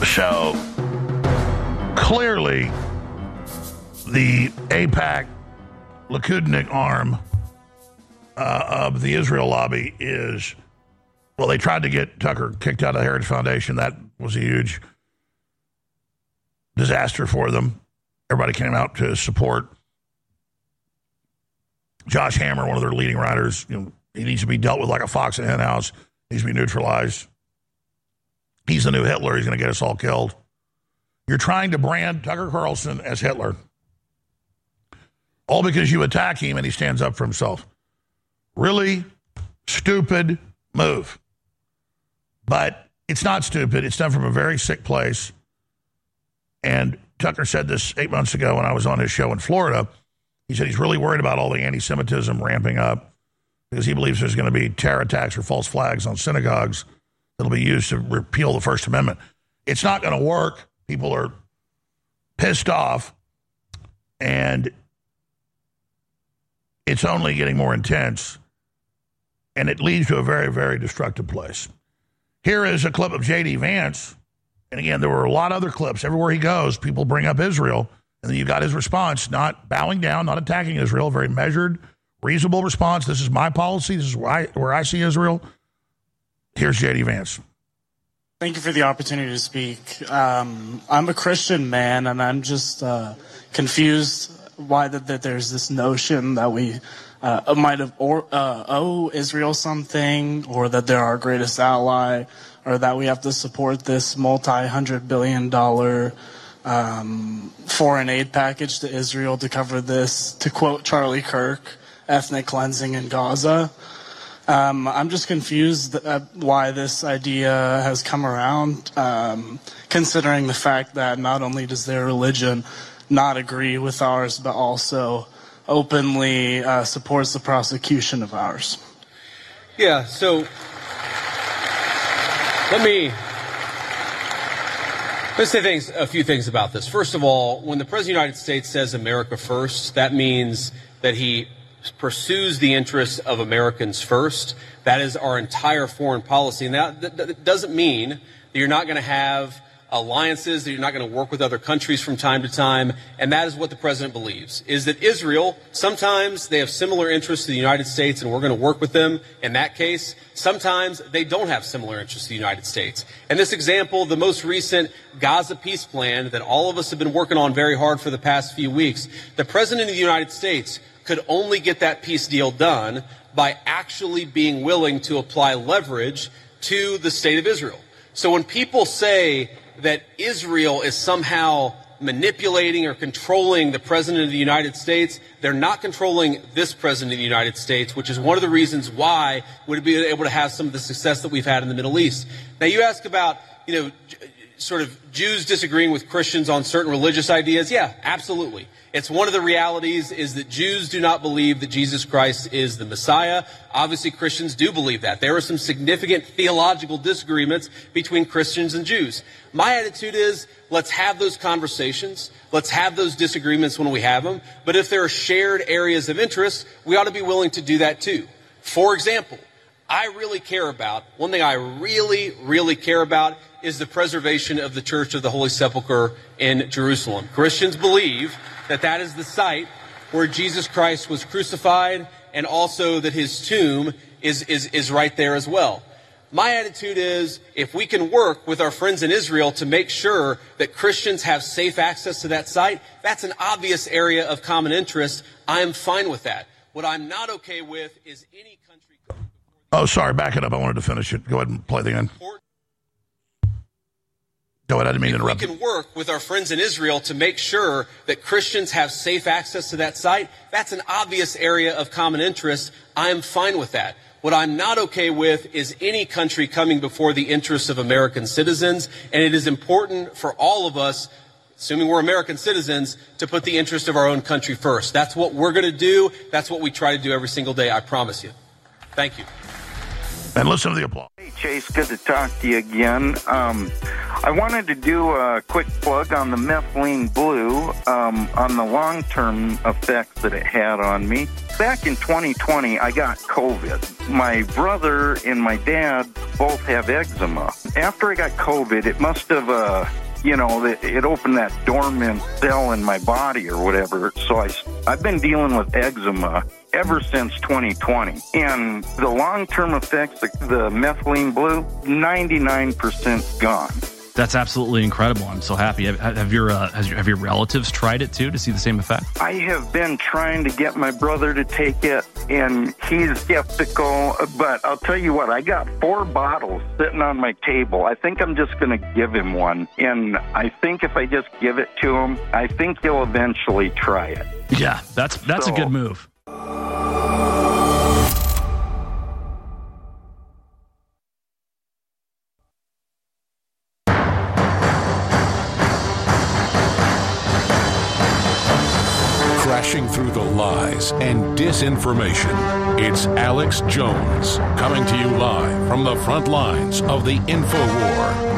So, clearly, the AIPAC Likudnik arm of the Israel lobby is, well, they tried to get Tucker kicked out of the Heritage Foundation. That was a huge disaster for them. Everybody came out to support Josh Hammer, one of their leading writers. You know, he needs to be dealt with like a fox in a hen house. He needs to be neutralized. He's the new Hitler. He's going to get us all killed. You're trying to brand Tucker Carlson as Hitler, all because you attack him and he stands up for himself. Really stupid move. But it's not stupid. It's done from a very sick place. And Tucker said this 8 months ago when I was on his show in Florida. He said he's really worried about all the anti-Semitism ramping up because he believes there's going to be terror attacks or false flags on synagogues that'll be used to repeal the First Amendment. It's not going to work. People are pissed off, and it's only getting more intense, and it leads to a very, very destructive place. Here is a clip of J.D. Vance, and again, there were a lot of other clips. Everywhere he goes, people bring up Israel, and then you got his response, not bowing down, not attacking Israel, very measured, reasonable response. This is my policy. This is where I see Israel. Here's J.D. Vance. Thank you for the opportunity to speak. I'm a Christian man, and I'm just confused why that there's this notion that we might have owe Israel something, or that they're our greatest ally, or that we have to support this multi-hundred-billion-dollar foreign aid package to Israel to cover this, to quote Charlie Kirk, ethnic cleansing in Gaza. I'm just confused why this idea has come around, considering the fact that not only does their religion not agree with ours, but also openly supports the prosecution of ours. Yeah, so let's say a few things about this. First of all, when the President of the United States says America first, that means that he pursues the interests of Americans first. That is our entire foreign policy. And that doesn't mean that you're not going to have alliances, that you're not going to work with other countries from time to time. And that is what the president believes, is that Israel, sometimes they have similar interests to the United States and we're going to work with them in that case. Sometimes they don't have similar interests to the United States. And this example, the most recent Gaza peace plan that all of us have been working on very hard for the past few weeks, the president of the United States could only get that peace deal done by actually being willing to apply leverage to the state of Israel. So when people say that Israel is somehow manipulating or controlling the president of the United States, they're not controlling this president of the United States, which is one of the reasons why we'd be able to have some of the success that we've had in the Middle East. Now, you ask about, sort of Jews disagreeing with Christians on certain religious ideas. Yeah, absolutely. It's one of the realities is that Jews do not believe that Jesus Christ is the Messiah. Obviously, Christians do believe that. There are some significant theological disagreements between Christians and Jews. My attitude is, let's have those conversations. Let's have those disagreements when we have them. But if there are shared areas of interest, we ought to be willing to do that too. For example, one thing I really, really care about is the preservation of the Church of the Holy Sepulchre in Jerusalem. Christians believe that that is the site where Jesus Christ was crucified, and also that his tomb is right there as well. My attitude is, if we can work with our friends in Israel to make sure that Christians have safe access to that site, that's an obvious area of common interest. I'm fine with that. What I'm not okay with is any country... Oh, sorry, back it up. I wanted to finish it. Go ahead and play the end. Go ahead, I didn't mean to interrupt. We can work with our friends in Israel to make sure that Christians have safe access to that site. That's an obvious area of common interest. I'm fine with that. What I'm not okay with is any country coming before the interests of American citizens, and it is important for all of us, assuming we're American citizens, to put the interest of our own country first. That's what we're going to do. That's what we try to do every single day, I promise you. Thank you. And listen to the applause. Hey, Chase, good to talk to you again. I wanted to do a quick plug on the methylene blue, on the long-term effects that it had on me. Back in 2020, I got COVID. My brother and my dad both have eczema. After I got COVID, it must have, it opened that dormant cell in my body or whatever. So I've been dealing with eczema ever since 2020. And the long-term effects, the methylene blue, 99% gone. That's absolutely incredible. I'm so happy. Have your relatives tried it too to see the same effect? I have been trying to get my brother to take it, and he's skeptical. But I'll tell you what, I got 4 bottles sitting on my table. I think I'm just going to give him one. And I think if I just give it to him, I think he'll eventually try it. Yeah, that's a good move. Crashing through the lies and disinformation, it's Alex Jones coming to you live from the front lines of the InfoWar.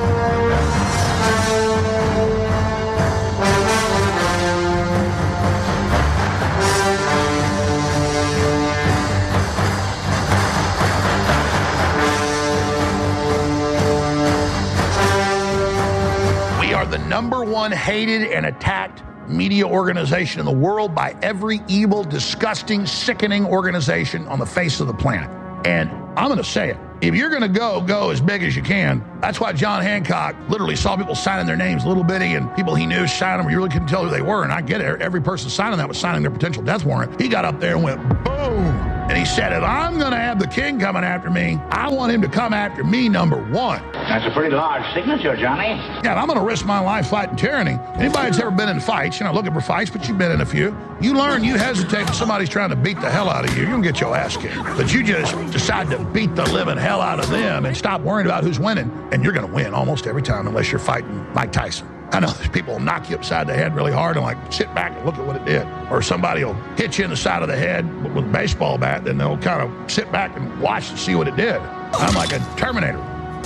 We are the number one hated and attacked media organization in the world by every evil, disgusting, sickening organization on the face of the planet. And I'm going to say it. If you're going to go as big as you can. That's why John Hancock literally saw people signing their names, little bitty, and people he knew signing them. You really couldn't tell who they were. And I get it. Every person signing that was signing their potential death warrant. He got up there and went, boom. And he said, if I'm going to have the king coming after me, I want him to come after me, number one. That's a pretty large signature, Johnny. Yeah, I'm going to risk my life fighting tyranny. Anybody that's ever been in fights, you're not looking for fights, but you've been in a few. You learn, you hesitate when somebody's trying to beat the hell out of you. You're going to get your ass kicked. But you just decide to beat the living hell out of them and stop worrying about who's winning. And you're going to win almost every time unless you're fighting Mike Tyson. I know there's people will knock you upside the head really hard and like sit back and look at what it did. Or somebody will hit you in the side of the head with a baseball bat, then they'll kind of sit back and watch and see what it did. I'm like a Terminator.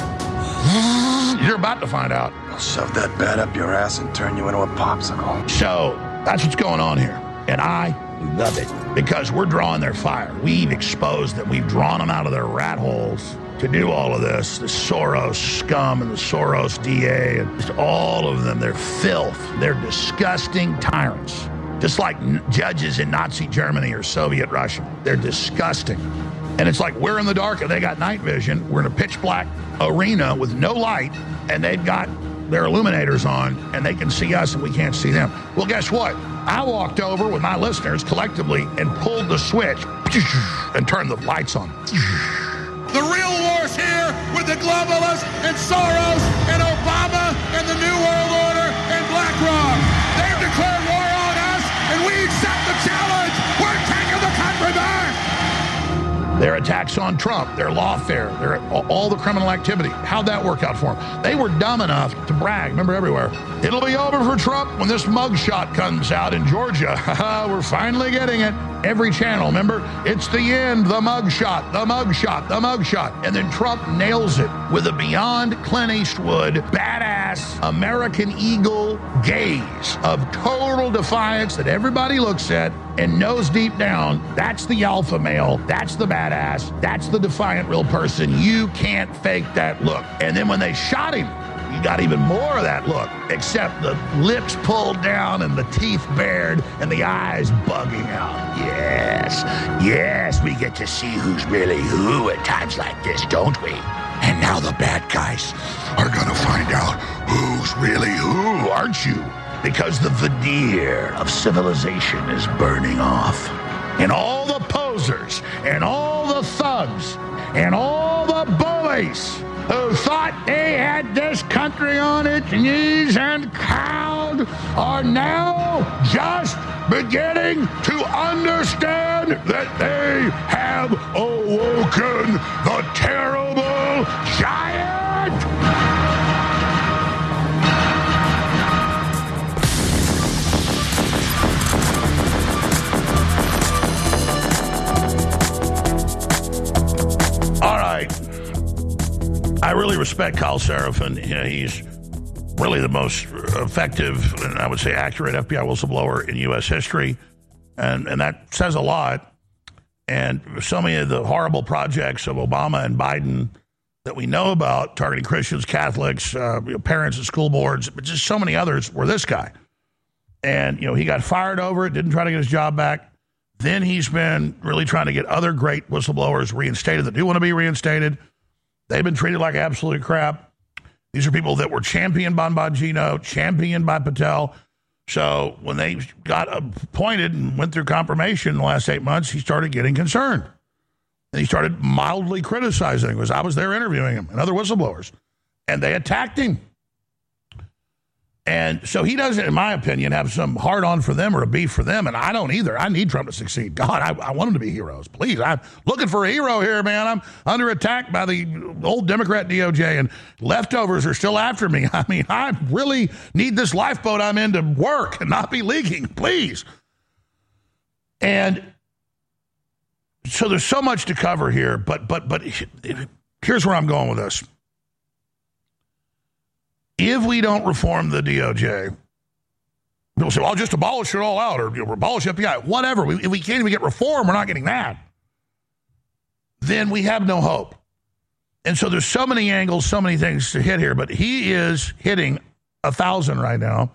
You're about to find out. I'll shove that bat up your ass and turn you into a popsicle. So that's what's going on here. And I love it because we're drawing their fire. We've exposed them. We've drawn them out of their rat holes to do all of this. The Soros scum and the Soros DA and just all of them. They're filth. They're disgusting tyrants. Just like judges in Nazi Germany or Soviet Russia. They're disgusting. And it's like we're in the dark and they got night vision. We're in a pitch black arena with no light and they've got their illuminators on and they can see us and we can't see them. Well, guess what? I walked over with my listeners collectively and pulled the switch and turned the lights on. The real war's here with the globalists and Soros and Obama and the New World Order and BlackRock. They've declared war on us and we accept the challenge. We're taking the country back. Their attacks on Trump, their lawfare, their all the criminal activity. How'd that work out for them? They were dumb enough to brag, remember everywhere. It'll be over for Trump when this mugshot comes out in Georgia. We're finally getting it. Every channel, remember? It's the end, the mugshot, the mugshot, the mugshot. And then Trump nails it with a beyond Clint Eastwood, badass American Eagle gaze of total defiance that everybody looks at and knows deep down that's the alpha male, that's the badass, that's the defiant real person. You can't fake that look. And then when they shot him, you got even more of that look, except the lips pulled down and the teeth bared and the eyes bugging out. Yes, we get to see who's really who at times like this, don't we? And now the bad guys are gonna find out who's really who, aren't you? Because the veneer of civilization is burning off. And all the posers and all the thugs and all the bullies who thought they had this country on its knees and cowed are now just beginning to understand that they have awoken the terrible giant. All right. I really respect Kyle Seraphin. You know, he's really the most effective and I would say accurate FBI whistleblower in U.S. history. And that says a lot. And so many of the horrible projects of Obama and Biden that we know about, targeting Christians, Catholics, parents and school boards, but just so many others, were this guy. And, he got fired over it, didn't try to get his job back. Then he's been really trying to get other great whistleblowers reinstated that do want to be reinstated. They've been treated like absolute crap. These are people that were championed by Bongino, championed by Patel. So when they got appointed and went through confirmation in the last 8 months, he started getting concerned. And he started mildly criticizing him because I was there interviewing him and other whistleblowers. And they attacked him. And so he doesn't, in my opinion, have some hard-on for them or a beef for them, and I don't either. I need Trump to succeed. God, I want them to be heroes. Please, I'm looking for a hero here, man. I'm under attack by the old Democrat DOJ, and leftovers are still after me. I mean, I really need this lifeboat I'm in to work and not be leaking, please. And so there's so much to cover here, but here's where I'm going with this. If we don't reform the DOJ, people say, well, just abolish it all out or abolish FBI, whatever. If we can't even get reform, we're not getting that. Then we have no hope. And so there's so many angles, so many things to hit here, but he is hitting 1,000 right now.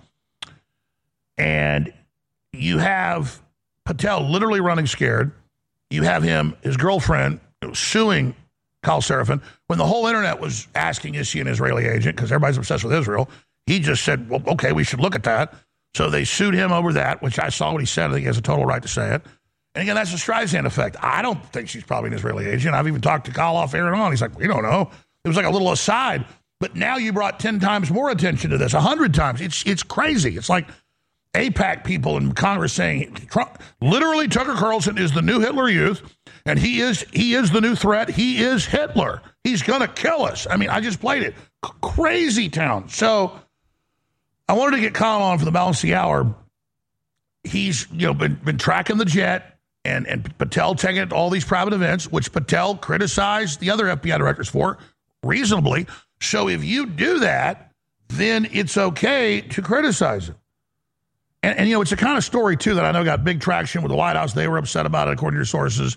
And you have Patel literally running scared. You have his girlfriend suing Kyle Seraphin, when the whole internet was asking, is he an Israeli agent? Because everybody's obsessed with Israel. He just said, well, okay, we should look at that. So they sued him over that, which I saw what he said. I think he has a total right to say it. And again, that's the Streisand effect. I don't think she's probably an Israeli agent. I've even talked to Kyle off air and on. He's like, we don't know. It was like a little aside. But now you brought 10 times more attention to this, 100 times. It's crazy. It's like AIPAC people in Congress saying Trump, literally Tucker Carlson is the new Hitler Youth, and he is the new threat. He is Hitler. He's going to kill us. I mean, I just played it. Crazy town. So I wanted to get Kyle on for the balance of the hour. He's been tracking the jet and Patel taking it to all these private events, which Patel criticized the other FBI directors for reasonably. So if you do that, then it's okay to criticize it. And it's a kind of story, too, that I know got big traction with the White House. They were upset about it, according to your sources.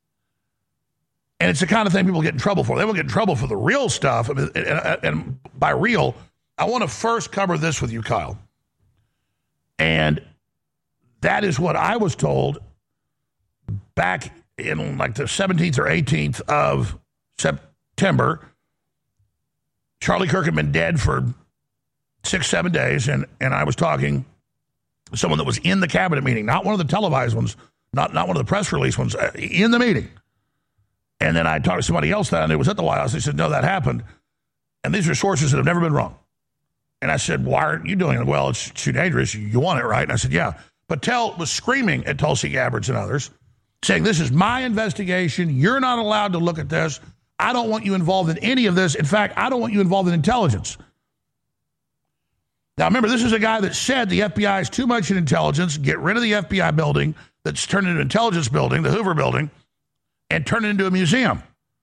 And it's the kind of thing people get in trouble for. They will get in trouble for the real stuff. And by real, I want to first cover this with you, Kyle. And that is what I was told back in like the 17th or 18th of September. Charlie Kirk had been dead for 6-7 days, and I was talking to someone that was in the cabinet meeting, not one of the televised ones, not one of the press release ones, in the meeting. And then I talked to somebody else that I knew was at the White House. They said, no, that happened. And these are sources that have never been wrong. And I said, why aren't you doing it? Well, it's too dangerous. You want it, right? And I said, yeah. Patel was screaming at Tulsi Gabbard and others, saying, this is my investigation. You're not allowed to look at this. I don't want you involved in any of this. In fact, I don't want you involved in intelligence. Now, remember, this is a guy that said the FBI is too much in intelligence, get rid of the FBI building that's turned into an intelligence building, the Hoover building, and turn it into a museum.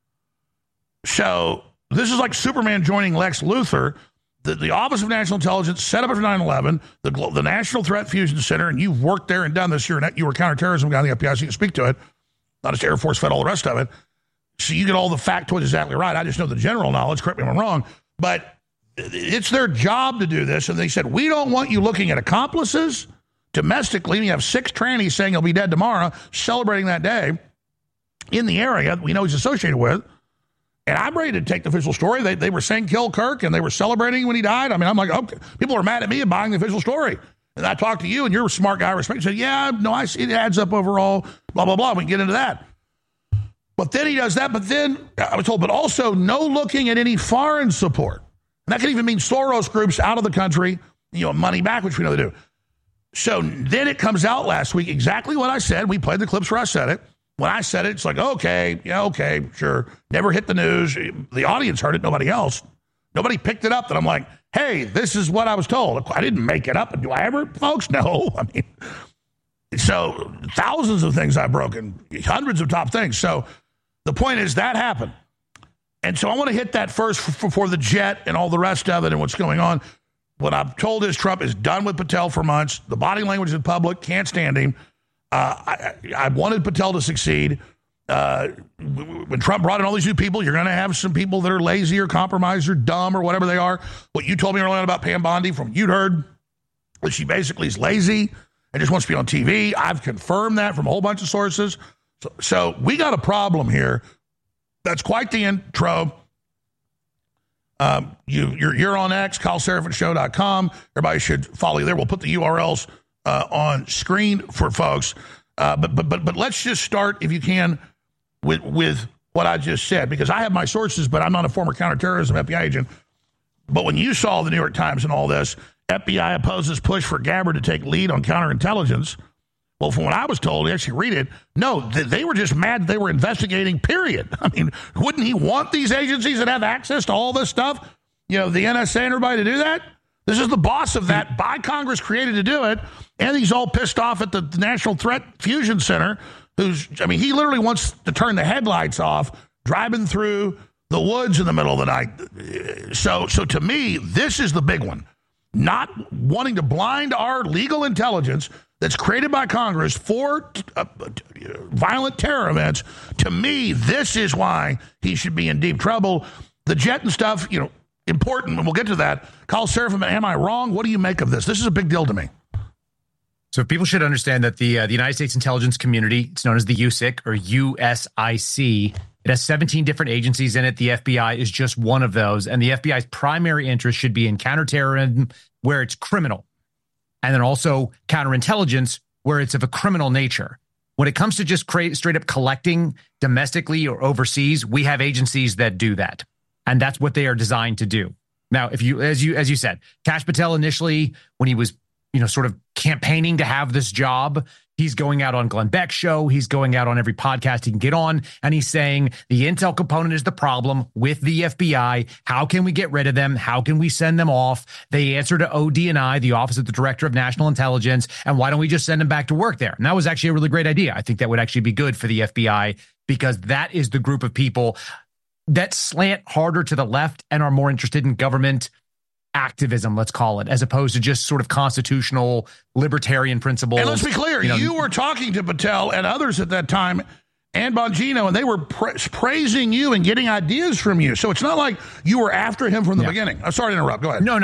So this is like Superman joining Lex Luthor. The Office of National Intelligence set up after 9/11, the National Threat Fusion Center, and you've worked there and done this. You were a counterterrorism guy in the FBI, so you can speak to it. Not just Air Force, Fed, all the rest of it. So you get all the factoids exactly right. I just know the general knowledge. Correct me if I'm wrong. But it's their job to do this. And they said, we don't want you looking at accomplices domestically. And you have 6 trannies saying he'll be dead tomorrow, celebrating that day in the area we know he's associated with. And I'm ready to take the official story. They were saying kill Kirk, and they were celebrating when he died. I mean, I'm like, okay, people are mad at me and buying the official story. And I talked to you, and you're a smart guy. I respect you. Said, yeah, no, I see it adds up overall, blah, blah, blah. We can get into that. But then he does that. But then I was told, but also no looking at any foreign support. And that could even mean Soros groups out of the country, money back, which we know they do. So then it comes out last week, exactly what I said. We played the clips where I said it. When I said it, it's like, okay, yeah, okay, sure. Never hit the news. The audience heard it, nobody else. Nobody picked it up. That I'm like, hey, this is what I was told. I didn't make it up. Do I ever, folks? No. I mean, so thousands of things I've broken, hundreds of top things. So the point is that happened. And so I want to hit that first for the jet and all the rest of it and what's going on. What I've told is Trump is done with Patel for months. The body language in public, can't stand him. I wanted Patel to succeed. When Trump brought in all these new people, you're going to have some people that are lazy or compromised or dumb or whatever they are. What you told me earlier on about Pam Bondi from you'd heard that she basically is lazy and just wants to be on TV. I've confirmed that from a whole bunch of sources. So we got a problem here. That's quite the intro. You're on X, KyleSerafinshow.com. Everybody should follow you there. We'll put the URLs on screen for folks. But let's just start, if you can, with what I just said, because I have my sources, but I'm not a former counterterrorism FBI agent. But when you saw the New York Times and all this, FBI opposes push for Gabbard to take lead on counterintelligence. Well, from what I was told, you actually read it, no, they were just mad they were investigating, period. I mean, wouldn't he want these agencies that have access to all this stuff? You know, the NSA and everybody to do that? This is the boss of that, by Congress created to do it, and he's all pissed off at the National Threat Fusion Center, he literally wants to turn the headlights off, driving through the woods in the middle of the night. So to me, this is the big one. Not wanting to blind our legal intelligence that's created by Congress for violent terror events. To me, this is why he should be in deep trouble. The jet and stuff, important, and we'll get to that. Kyle Serafin, am I wrong? What do you make of this? This is a big deal to me. So people should understand that the United States intelligence community, it's known as the USIC or USIC. It has 17 different agencies in it. The FBI is just one of those. And the FBI's primary interest should be in counterterrorism, where it's criminal. And then also counterintelligence, where it's of a criminal nature. When it comes to just straight up collecting domestically or overseas, we have agencies that do that. And that's what they are designed to do. Now, if you, as you said, Kash Patel initially, when he was, sort of campaigning to have this job, he's going out on Glenn Beck's show. He's going out on every podcast he can get on. And he's saying the intel component is the problem with the FBI. How can we get rid of them? How can we send them off? They answer to ODNI, the Office of the Director of National Intelligence. And why don't we just send them back to work there? And that was actually a really great idea. I think that would actually be good for the FBI, because that is the group of people that slant harder to the left and are more interested in government activism, let's call it, as opposed to just sort of constitutional libertarian principles. And let's be clear, you were talking to Patel and others at that time, and Bongino, and they were praising you and getting ideas from you. So it's not like you were after him from the beginning. I'm sorry to interrupt. Go ahead. No,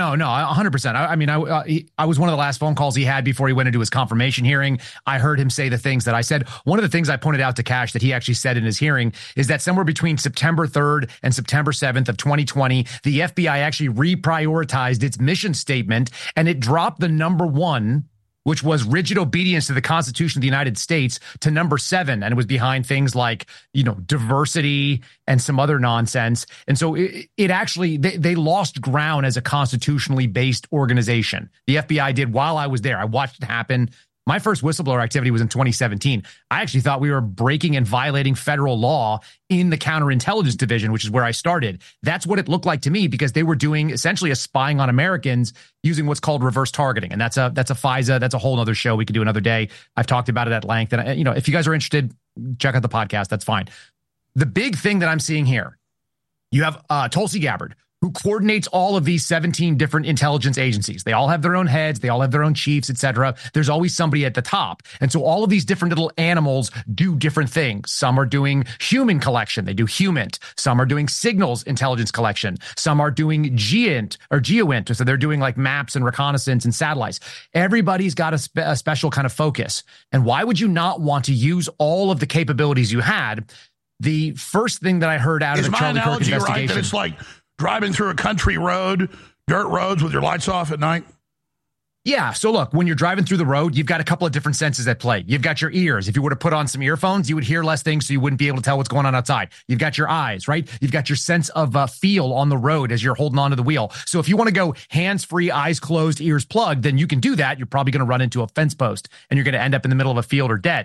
100%. I was one of the last phone calls he had before he went into his confirmation hearing. I heard him say the things that I said. One of the things I pointed out to Kash that he actually said in his hearing is that somewhere between September 3rd and September 7th of 2020, the FBI actually reprioritized its mission statement, and it dropped the number 1, which was rigid obedience to the Constitution of the United States, to number 7. And it was behind things like, diversity and some other nonsense. And so it actually, they lost ground as a constitutionally based organization. The FBI did while I was there. I watched it happen. My first whistleblower activity was in 2017. I actually thought we were breaking and violating federal law in the counterintelligence division, which is where I started. That's what it looked like to me, because they were doing essentially a spying on Americans using what's called reverse targeting. And that's a FISA. That's a whole other show we could do another day. I've talked about it at length. And, if you guys are interested, check out the podcast. That's fine. The big thing that I'm seeing here, you have Tulsi Gabbard, who coordinates all of these 17 different intelligence agencies. They all have their own heads. They all have their own chiefs, etc. There's always somebody at the top. And so all of these different little animals do different things. Some are doing human collection. They do HUMINT. Some are doing signals intelligence collection. Some are doing GEOINT. So they're doing like maps and reconnaissance and satellites. Everybody's got a special kind of focus. And why would you not want to use all of the capabilities you had? The first thing that I heard out of the Charlie Kirk investigation. Right, that it's like driving through a country road, dirt roads with your lights off at night? Yeah. So look, when you're driving through the road, you've got a couple of different senses at play. You've got your ears. If you were to put on some earphones, you would hear less things, so you wouldn't be able to tell what's going on outside. You've got your eyes, right? You've got your sense of feel on the road as you're holding onto the wheel. So if you want to go hands-free, eyes closed, ears plugged, then you can do that. You're probably going to run into a fence post, and you're going to end up in the middle of a field or dead.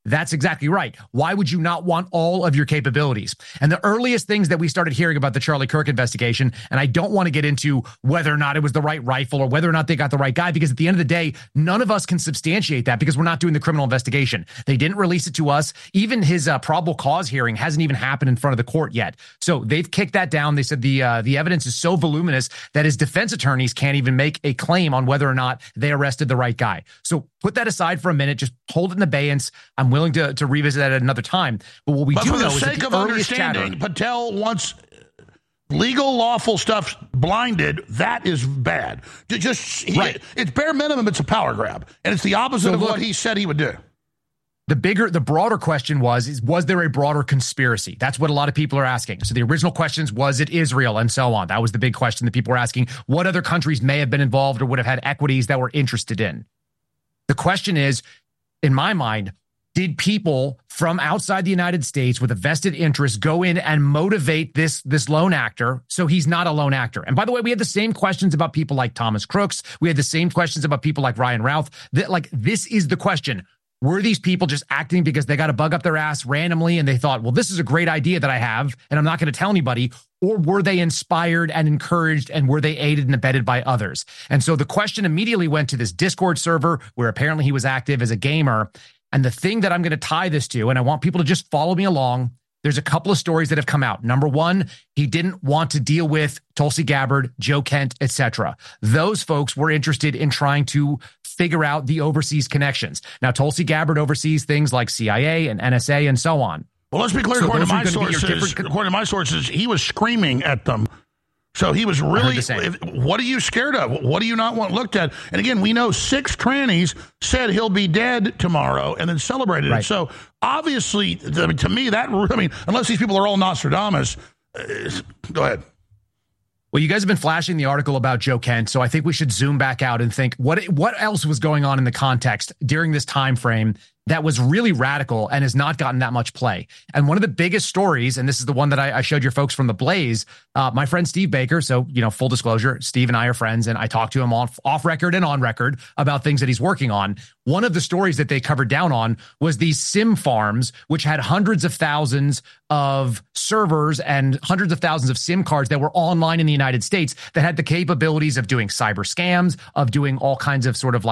That's exactly right. Why would you not want all of your capabilities? And the earliest things that we started hearing about the Charlie Kirk investigation, and I don't want to get into whether or not it was the right rifle or whether or not they got the right guy, because at the end of the day, none of us can substantiate that because we're not doing the criminal investigation. They didn't release it to us. Even his probable cause hearing hasn't even happened in front of the court yet. So they've kicked that down. They said the evidence is so voluminous that his defense attorneys can't even make a claim on whether or not they arrested the right guy. So put that aside for a minute. Just hold it in abeyance. I'm willing to revisit that at another time. But what we do know is that the earliest chatter, Patel wants legal, lawful stuff blinded. That is bad. It's bare minimum. It's a power grab, and it's the opposite of what he said he would do. The broader question was there a broader conspiracy? That's what a lot of people are asking. So the original questions, was it Israel and so on? That was the big question that people were asking. What other countries may have been involved or would have had equities that we're interested in? The question is, in my mind, did people from outside the United States with a vested interest go in and motivate this lone actor so he's not a lone actor? And by the way, we had the same questions about people like Thomas Crooks. We had the same questions about people like Ryan Routh. This is the question. Were these people just acting because they got a bug up their ass randomly and they thought, well, this is a great idea that I have and I'm not going to tell anybody? Or were they inspired and encouraged, and were they aided and abetted by others? And so the question immediately went to this Discord server where apparently he was active as a gamer. And the thing that I'm going to tie this to, and I want people to just follow me along, there's a couple of stories that have come out. Number one, he didn't want to deal with Tulsi Gabbard, Joe Kent, etc. Those folks were interested in trying to figure out the overseas connections. Now, Tulsi Gabbard oversees things like CIA and NSA and so on. Well, let's be clear. So according to my sources, he was screaming at them. So he was really, what are you scared of? What do you not want looked at? And again, we know 6 trannies said he'll be dead tomorrow and then celebrated it. So obviously, to me, unless these people are all Nostradamus, go ahead. Well, you guys have been flashing the article about Joe Kent, so I think we should zoom back out and think what else was going on in the context during this time frame that was really radical and has not gotten that much play. And one of the biggest stories, and this is the one that I showed your folks from The Blaze, my friend Steve Baker, so, full disclosure, Steve and I are friends, and I talk to him off record and on record about things that he's working on. One of the stories that they covered down on was these SIM farms, which had hundreds of thousands of servers and hundreds of thousands of SIM cards that were online in the United States that had the capabilities of doing cyber scams, of doing all kinds of sort of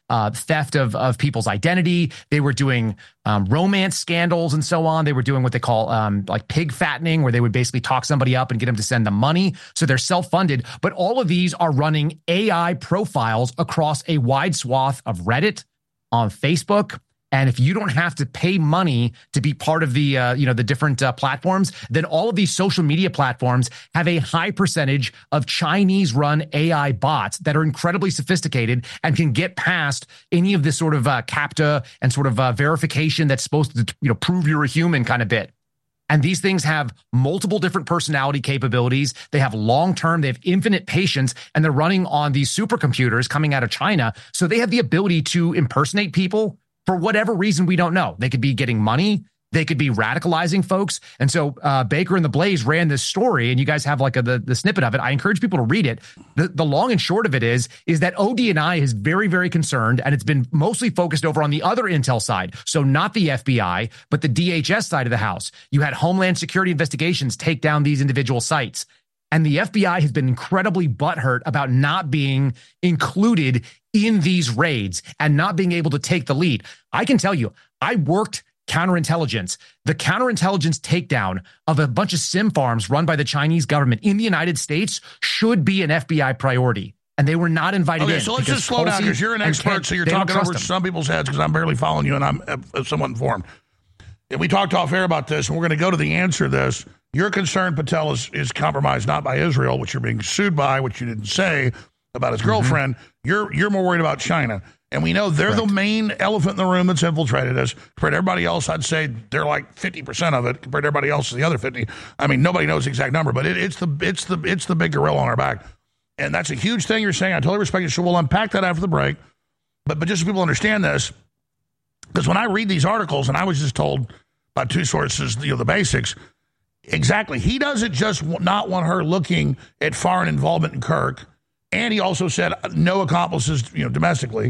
theft of people's identity. They were doing romance scandals and so on. They were doing what they call pig fattening, where they would basically talk somebody up and get them to send them money. So they're self-funded. But all of these are running AI profiles across a wide swath of Reddit, on Facebook. And if you don't have to pay money to be part of the different platforms, then all of these social media platforms have a high percentage of Chinese-run AI bots that are incredibly sophisticated and can get past any of this sort of CAPTCHA and sort of verification that's supposed to prove you're a human kind of bit. And these things have multiple different personality capabilities. They have long-term, they have infinite patience, and they're running on these supercomputers coming out of China. So they have the ability to impersonate people for whatever reason we don't know. They could be getting money. They could be radicalizing folks. And so Baker and The Blaze ran this story, and you guys have the snippet of it. I encourage people to read it. The long and short of it is that ODNI is very, very concerned, and it's been mostly focused over on the other intel side. So not the FBI, but the DHS side of the house. You had Homeland Security investigations take down these individual sites. And the FBI has been incredibly butthurt about not being included in these raids and not being able to take the lead. I can tell you, I worked counterintelligence. The counterintelligence takedown of a bunch of SIM farms run by the Chinese government in the United States should be an FBI priority. And they were not invited in. Okay, so let's just slow down, because you're an expert, so you're talking over some people's heads, because I'm barely following you and I'm somewhat informed. And we talked off air about this, and we're going to go to the answer to this. Your concern, Patel, is compromised not by Israel, which you're being sued by, which you didn't say about his girlfriend. You're more worried about China. And we know they're the main elephant in the room that's infiltrated us. Compared to everybody else, I'd say they're like 50% of it. Compared to everybody else, the other 50. I mean, nobody knows the exact number, but it's the big gorilla on our back. And that's a huge thing you're saying. I totally respect it. So we'll unpack that after the break. But just so people understand this, because when I read these articles, and I was just told by 2 sources, the basics, exactly. He doesn't just not want her looking at foreign involvement in Kirk. And he also said no accomplices, domestically,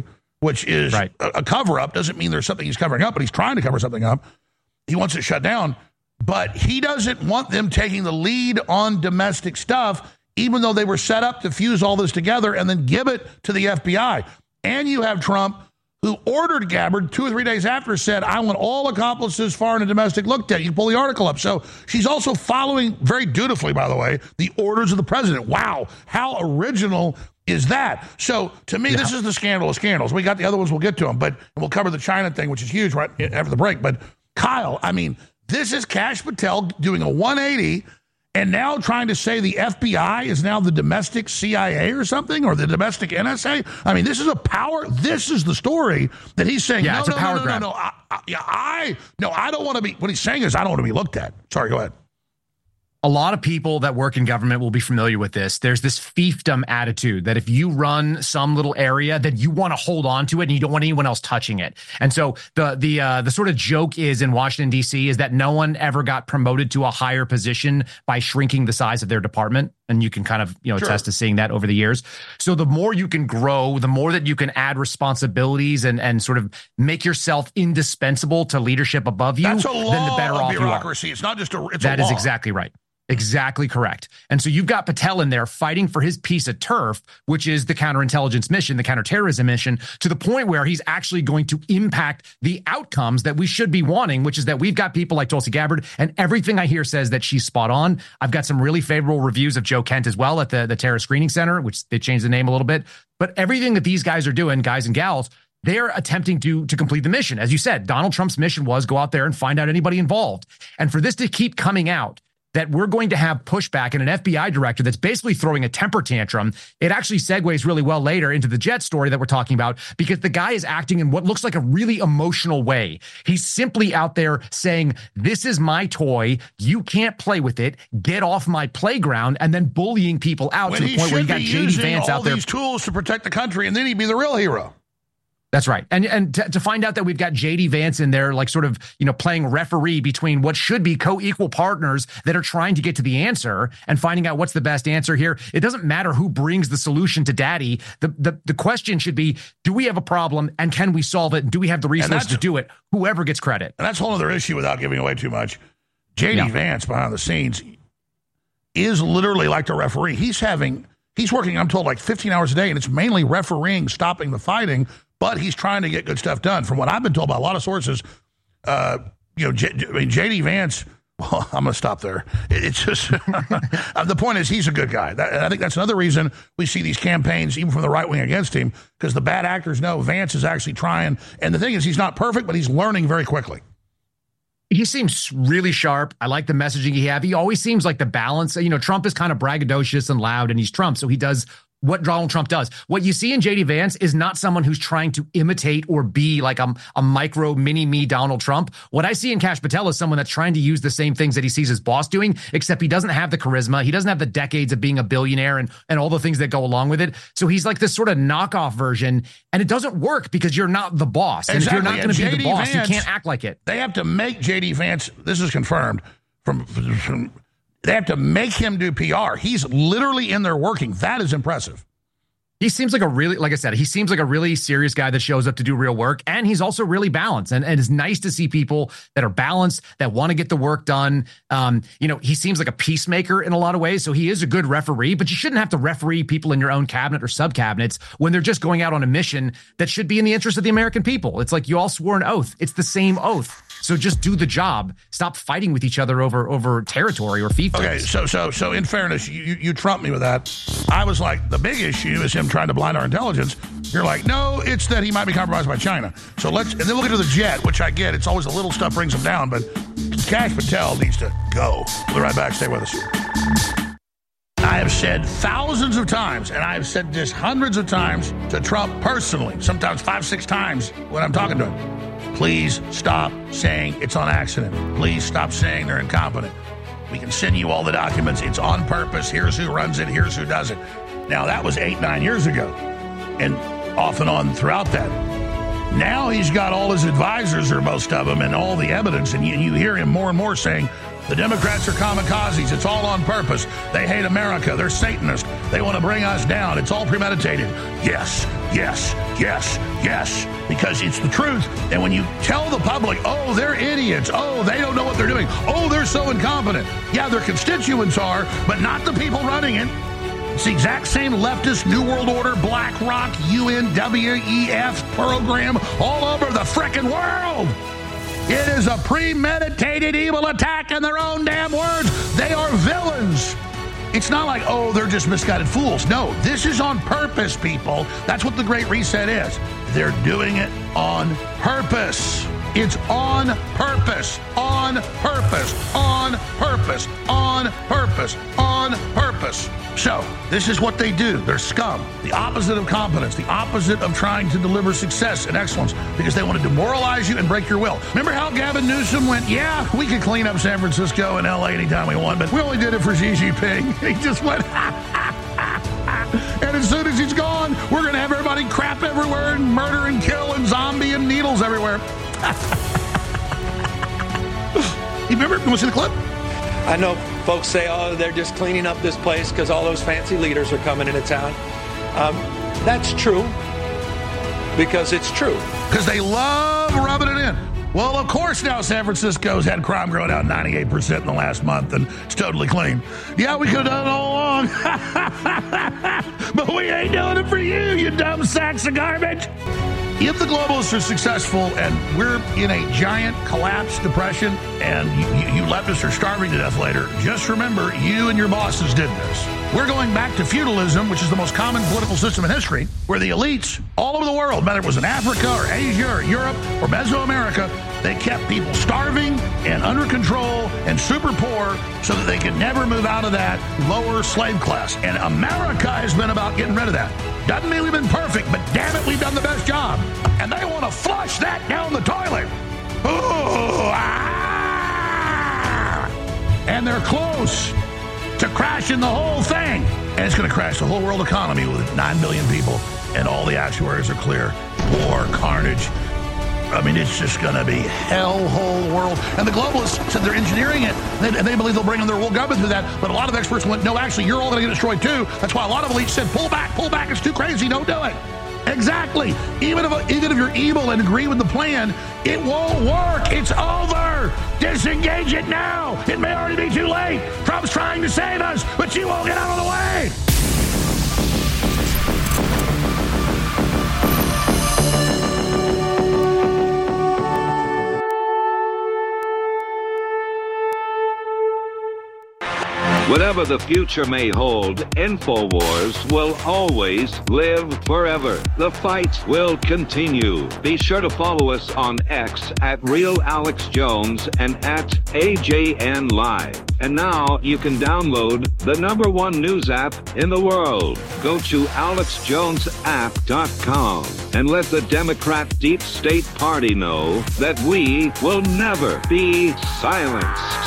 which is a cover-up. Doesn't mean there's something he's covering up, but he's trying to cover something up. He wants it shut down, but he doesn't want them taking the lead on domestic stuff, even though they were set up to fuse all this together and then give it to the FBI. And you have Trump, who ordered Gabbard 2 or 3 days after, said, I want all accomplices, foreign and domestic, looked at. You can pull the article up. So she's also following, very dutifully, by the way, the orders of the president. Wow, how original is that? So to me, this is the scandal of scandals. We got the other ones, we'll get to them, but we'll cover the China thing, which is huge right after the break. But Kyle, I mean, this is Kash Patel doing a 180 and now trying to say the FBI is now the domestic CIA or something, or the domestic NSA. I mean, this is the story that he's saying. Yeah, it's a power grab. I don't want to be, what he's saying is I don't want to be looked at. Sorry, go ahead. A lot of people that work in government will be familiar with this. There's this fiefdom attitude that if you run some little area, that you want to hold on to it and you don't want anyone else touching it. And so the sort of joke is in Washington, D.C. is that no one ever got promoted to a higher position by shrinking the size of their department. And you can kind of, attest to seeing that over the years. So the more you can grow, the more that you can add responsibilities and sort of make yourself indispensable to leadership above you, then the better off bureaucracy. You are. It's not just a law. That is exactly right. Exactly correct. And so you've got Patel in there fighting for his piece of turf, which is the counterintelligence mission, the counterterrorism mission, to the point where he's actually going to impact the outcomes that we should be wanting, which is that we've got people like Tulsi Gabbard, and everything I hear says that she's spot on. I've got some really favorable reviews of Joe Kent as well at the Terror Screening Center, which they changed the name a little bit. But everything that these guys are doing, guys and gals, they're attempting to complete the mission. As you said, Donald Trump's mission was go out there and find out anybody involved. And for this to keep coming out, that we're going to have pushback and an FBI director that's basically throwing a temper tantrum, it actually segues really well later into the Jet story that we're talking about, because the guy is acting in what looks like a really emotional way. He's simply out there saying, this is my toy, you can't play with it, get off my playground, and then bullying people out to the point where you got J.D. Vance out there. All these tools to protect the country, and then he'd be the real hero. That's right. And to find out that we've got J.D. Vance in there, like sort of, playing referee between what should be co-equal partners that are trying to get to the answer and finding out what's the best answer here. It doesn't matter who brings the solution to daddy. The question should be, do we have a problem and can we solve it? And do we have the resources to do it? Whoever gets credit. And that's a whole other issue without giving away too much. J.D. Vance behind the scenes is literally like the referee. He's working, I'm told, like 15 hours a day, and it's mainly refereeing, stopping the fighting, but he's trying to get good stuff done. From what I've been told by a lot of sources, J.D. Vance, well, I'm going to stop there. It's just, the point is he's a good guy. I think that's another reason we see these campaigns, even from the right wing, against him, because the bad actors know Vance is actually trying. And the thing is, he's not perfect, but he's learning very quickly. He seems really sharp. I like the messaging he has. He always seems like the balance. Trump is kind of braggadocious and loud, and he's Trump, so he does what Donald Trump does. What you see in J.D. Vance is not someone who's trying to imitate or be like a micro mini-me Donald Trump. What I see in Kash Patel is someone that's trying to use the same things that he sees his boss doing, except he doesn't have the charisma. He doesn't have the decades of being a billionaire and all the things that go along with it. So he's like this sort of knockoff version, and it doesn't work because you're not the boss. And if you're not going to be the boss, you can't act like it. They have to make J.D. Vance, this is confirmed, they have to make him do PR. He's literally in there working. That is impressive. He seems like like I said, he seems like a really serious guy that shows up to do real work. And he's also really balanced. And it's nice to see people that are balanced, that want to get the work done. He seems like a peacemaker in a lot of ways. So he is a good referee, but you shouldn't have to referee people in your own cabinet or sub-cabinets when they're just going out on a mission that should be in the interest of the American people. It's like you all swore an oath. It's the same oath. So just do the job. Stop fighting with each other over territory or fiefdoms. Okay, so in fairness, you trumped me with that. I was like, the big issue is him trying to blind our intelligence. You're like, no, it's that he might be compromised by China. So and then we'll get to the Jet, which I get. It's always the little stuff brings him down, but Kash Patel needs to go. We'll be right back. Stay with us. I have said thousands of times, and I have said this hundreds of times to Trump personally, sometimes 5-6 times when I'm talking to him. Please stop saying it's on accident. Please stop saying they're incompetent. We can send you all the documents. It's on purpose. Here's who runs it. Here's who does it. Now, that was 8-9 years ago, and off and on throughout that. Now he's got all his advisors, or most of them, and all the evidence, and you hear him more and more saying, The Democrats are kamikazes. It's all on purpose. They hate America. They're Satanists. They want to bring us down. It's all premeditated. Yes, yes, yes, yes, because it's the truth. And when you tell the public, oh, they're idiots. Oh, they don't know what they're doing. Oh, they're so incompetent. Yeah, their constituents are, but not the people running it. It's the exact same leftist New World Order, BlackRock, UNWEF program all over the frickin' world. It is a premeditated evil attack in their own damn words. They are villains. It's not like, oh, they're just misguided fools. No, this is on purpose, people. That's what the Great Reset is. They're doing it on purpose. It's on purpose, on purpose, on purpose, on purpose, on purpose. So, this is what they do. They're scum. The opposite of competence. The opposite of trying to deliver success and excellence, because they want to demoralize you and break your will. Remember how Gavin Newsom went, yeah, we could clean up San Francisco and LA anytime we want, but we only did it for Xi Jinping. He just went, and as soon as he's gone, we're going to have everybody crap everywhere and murder and kill and zombie and needles everywhere. You remember? You want to see the clip? I know folks say, oh, they're just cleaning up this place because all those fancy leaders are coming into town. That's true, because it's true. Because they love rubbing it in. Well, of course now San Francisco's had crime grow down 98% in the last month, and it's totally clean. Yeah, we could have done it all along. But we ain't doing it for you, you dumb sacks of garbage. If the globalists are successful and we're in a giant collapse, depression, and you leftists are starving to death later, just remember you and your bosses did this. We're going back to feudalism, which is the most common political system in history, where the elites all over the world, whether it was in Africa or Asia or Europe or Mesoamerica, they kept people starving and under control and super poor so that they could never move out of that lower slave class. And America has been about getting rid of that. Doesn't mean we've been perfect, but damn it, we've done the best job. And they want to flush that down the toilet. Ooh, ah! And they're close to crashing the whole thing. And it's going to crash the whole world economy with 9 billion people, and all the actuaries are clear. War, carnage. I mean, it's just going to be hellhole world. And the globalists said they're engineering it, and they believe they'll bring in their world government through that. But a lot of experts went, no, actually, you're all going to get destroyed too. That's why a lot of elites said, pull back, it's too crazy, don't do it. Exactly. Even if you're evil and agree with the plan, it won't work. It's over. Disengage it now. It may already be too late. Trump's trying to save us, but you won't get out of the way. Whatever the future may hold, InfoWars will always live forever. The fight will continue. Be sure to follow us on X at RealAlexJones and at AJN Live. And now you can download the #1 news app in the world. Go to AlexJonesApp.com and let the Democrat Deep State Party know that we will never be silenced.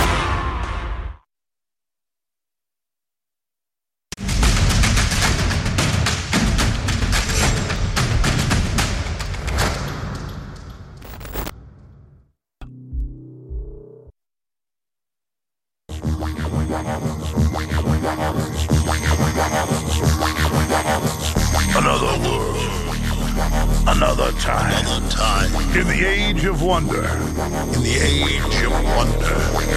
Another world, another time. In the age of wonder. In the age of wonder.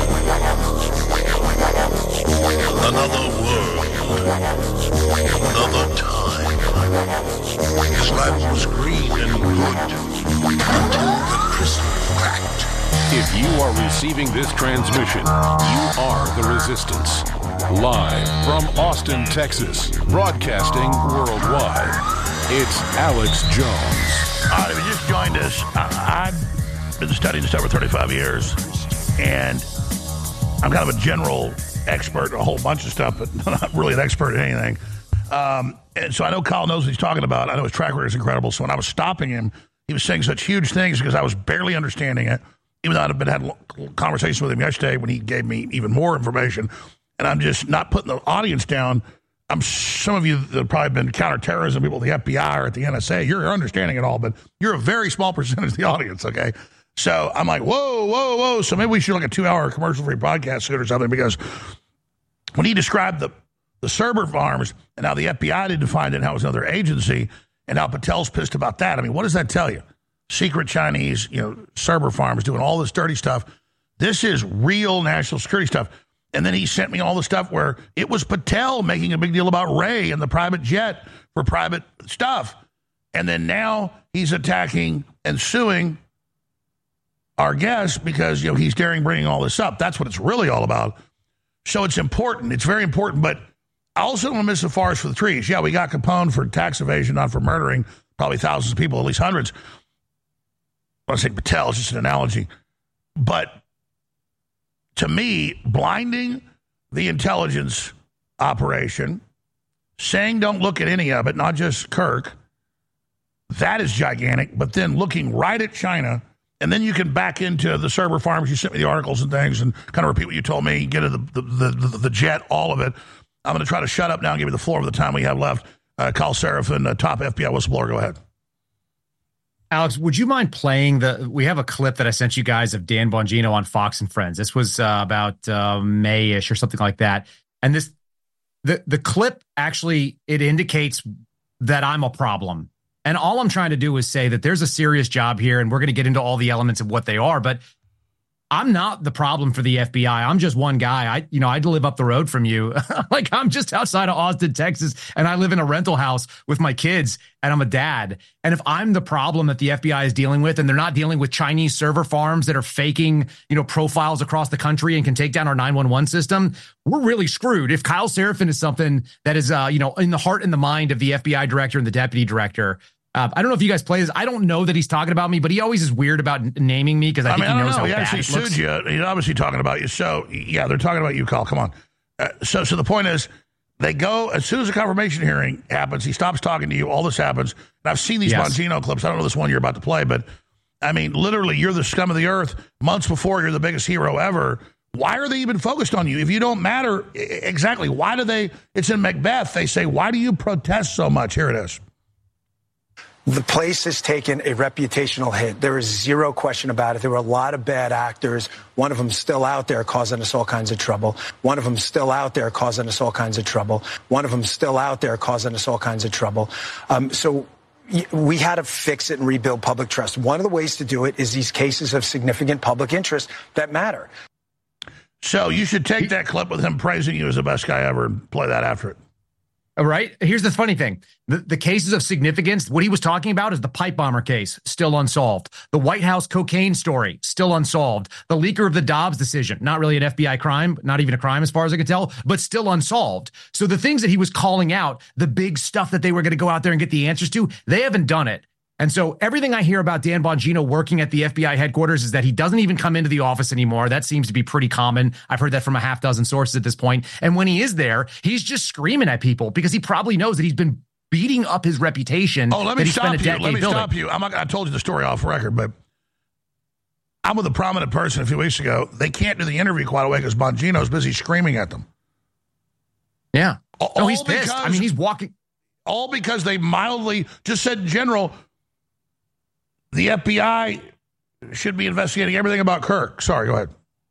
Another world, another time. His life was green and good until the crystal cracked. If you are receiving this transmission, you are the Resistance. Live from Austin, Texas, broadcasting worldwide, it's Alex Jones. All right, if you just joined us, I've been studying this over 35 years, and I'm kind of a general expert in a whole bunch of stuff, but not really an expert in anything. And so I know Kyle knows what he's talking about. I know his track record is incredible. So when I was stopping him, he was saying such huge things because I was barely understanding it, even though I'd been had conversations with him yesterday when he gave me even more information. And I'm just not putting the audience down. Some of you that have probably been counterterrorism people at the FBI or at the NSA, you're understanding it all, but you're a very small percentage of the audience, okay? So I'm like, whoa. So maybe we should look at a 2-hour commercial-free podcast soon or something, because when he described the server farms and how the FBI didn't find it and how it was another agency and how Patel's pissed about that, I mean, what does that tell you? Secret Chinese, server farms doing all this dirty stuff. This is real national security stuff. And then he sent me all the stuff where it was Patel making a big deal about Ray and the private jet for private stuff. And then now he's attacking and suing our guest because, he's daring bringing all this up. That's what it's really all about. So it's important. It's very important. But I also don't want to miss the forest for the trees. Yeah, we got Capone for tax evasion, not for murdering probably thousands of people, at least hundreds. I want to say Patel, it's just an analogy. But to me, blinding the intelligence operation, saying don't look at any of it, not just Kirk, that is gigantic. But then looking right at China, and then you can back into the server farms. You sent me the articles and things and kind of repeat what you told me, get into the jet, all of it. I'm going to try to shut up now and give you the floor of the time we have left. Kyle Seraphin, top FBI whistleblower, go ahead. Alex, would you mind playing we have a clip that I sent you guys of Dan Bongino on Fox and Friends. This was about May-ish or something like that. And the clip actually, it indicates that I'm a problem. And all I'm trying to do is say that there's a serious job here, and we're going to get into all the elements of what they are. But I'm not the problem for the FBI. I'm just one guy. I live up the road from you. Like, I'm just outside of Austin, Texas, and I live in a rental house with my kids, and I'm a dad. And if I'm the problem that the FBI is dealing with, and they're not dealing with Chinese server farms that are faking, profiles across the country and can take down our 911 system, we're really screwed. If Kyle Seraphin is something that is, in the heart and the mind of the FBI director and the deputy director, I don't know if you guys play this. I don't know that he's talking about me, but he always is weird about naming me because I think he knows how bad it looks. He actually sued you. He's obviously talking about you. So, yeah, they're talking about you, Kyle. Come on. So the point is, they go, as soon as the confirmation hearing happens, he stops talking to you. All this happens. And I've seen these Bongino clips. I don't know this one you're about to play, but, I mean, literally, you're the scum of the earth. Months before, you're the biggest hero ever. Why are they even focused on you? If you don't matter, exactly, why do they, it's in Macbeth, they say, why do you protest so much? Here it is. The place has taken a reputational hit. There is zero question about it. There were a lot of bad actors. One of them still out there causing us all kinds of trouble. One of them still out there causing us all kinds of trouble. One of them still out there causing us all kinds of trouble. So we had to fix it and rebuild public trust. One of the ways to do it is these cases of significant public interest that matter. So you should take that clip with him praising you as the best guy ever and play that after it. All right. Here's the funny thing. The cases of significance, what he was talking about is the pipe bomber case, still unsolved. The White House cocaine story, still unsolved. The leaker of the Dobbs decision, not really an FBI crime, not even a crime as far as I can tell, but still unsolved. So the things that he was calling out, the big stuff that they were going to go out there and get the answers to, they haven't done it. And so everything I hear about Dan Bongino working at the FBI headquarters is that he doesn't even come into the office anymore. That seems to be pretty common. I've heard that from a half dozen sources at this point. And when he is there, he's just screaming at people because he probably knows that he's been beating up his reputation. Oh, let me stop you. I told you the story off record, but I'm with a prominent person a few weeks ago. They can't do the interview quite away because Bongino's busy screaming at them. Yeah. Oh, he's pissed. I mean, he's walking. All because they mildly just said in general, the FBI should be investigating everything about Kirk. Sorry, go ahead.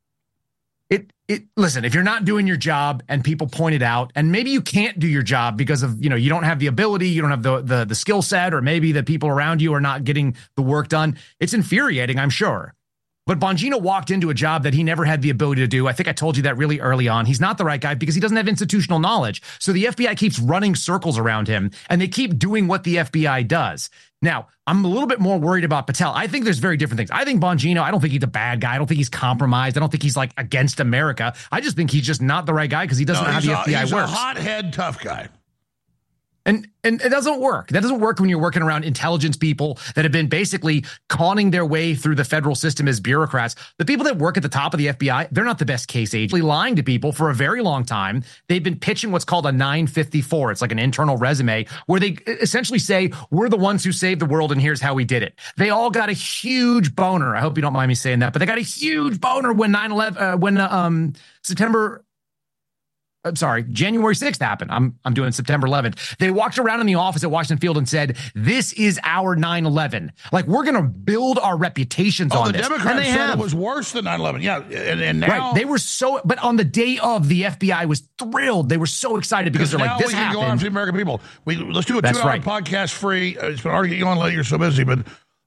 Listen, if you're not doing your job and people point it out, and maybe you can't do your job because of, you don't have the ability, you don't have the skill set, or maybe the people around you are not getting the work done. It's infuriating, I'm sure. But Bongino walked into a job that he never had the ability to do. I think I told you that really early on. He's not the right guy because he doesn't have institutional knowledge. So the FBI keeps running circles around him, and they keep doing what the FBI does. Now, I'm a little bit more worried about Patel. I think there's very different things. I think Bongino, I don't think he's a bad guy. I don't think he's compromised. I don't think he's like against America. I just think he's just not the right guy because he doesn't know how the FBI works. He's a hothead tough guy. And it doesn't work. That doesn't work when you're working around intelligence people that have been basically conning their way through the federal system as bureaucrats. The people that work at the top of the FBI, they're not the best case agent. Lying to people for a very long time. They've been pitching what's called a 954. It's like an internal resume where they essentially say, we're the ones who saved the world and here's how we did it. They all got a huge boner. I hope you don't mind me saying that, but they got a huge boner when September I'm sorry, January 6th happened. I'm doing September 11th. They walked around in the office at Washington Field and said, this is our 9/11. Like, we're going to build our reputations on this. The Democrats said it was worse than 9/11. Yeah, and now... Right, they were so... But on the day of, the FBI was thrilled. They were so excited because they're like, this happened. Now we can go on to the American people. Let's do a 2-hour podcast free. It's been already on lately. You're so busy, but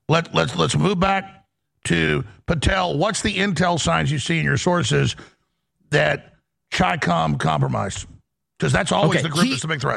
let's move back to Patel. What's the intel signs you see in your sources that Chi-Com compromised? Because that's always the group that's the big threat.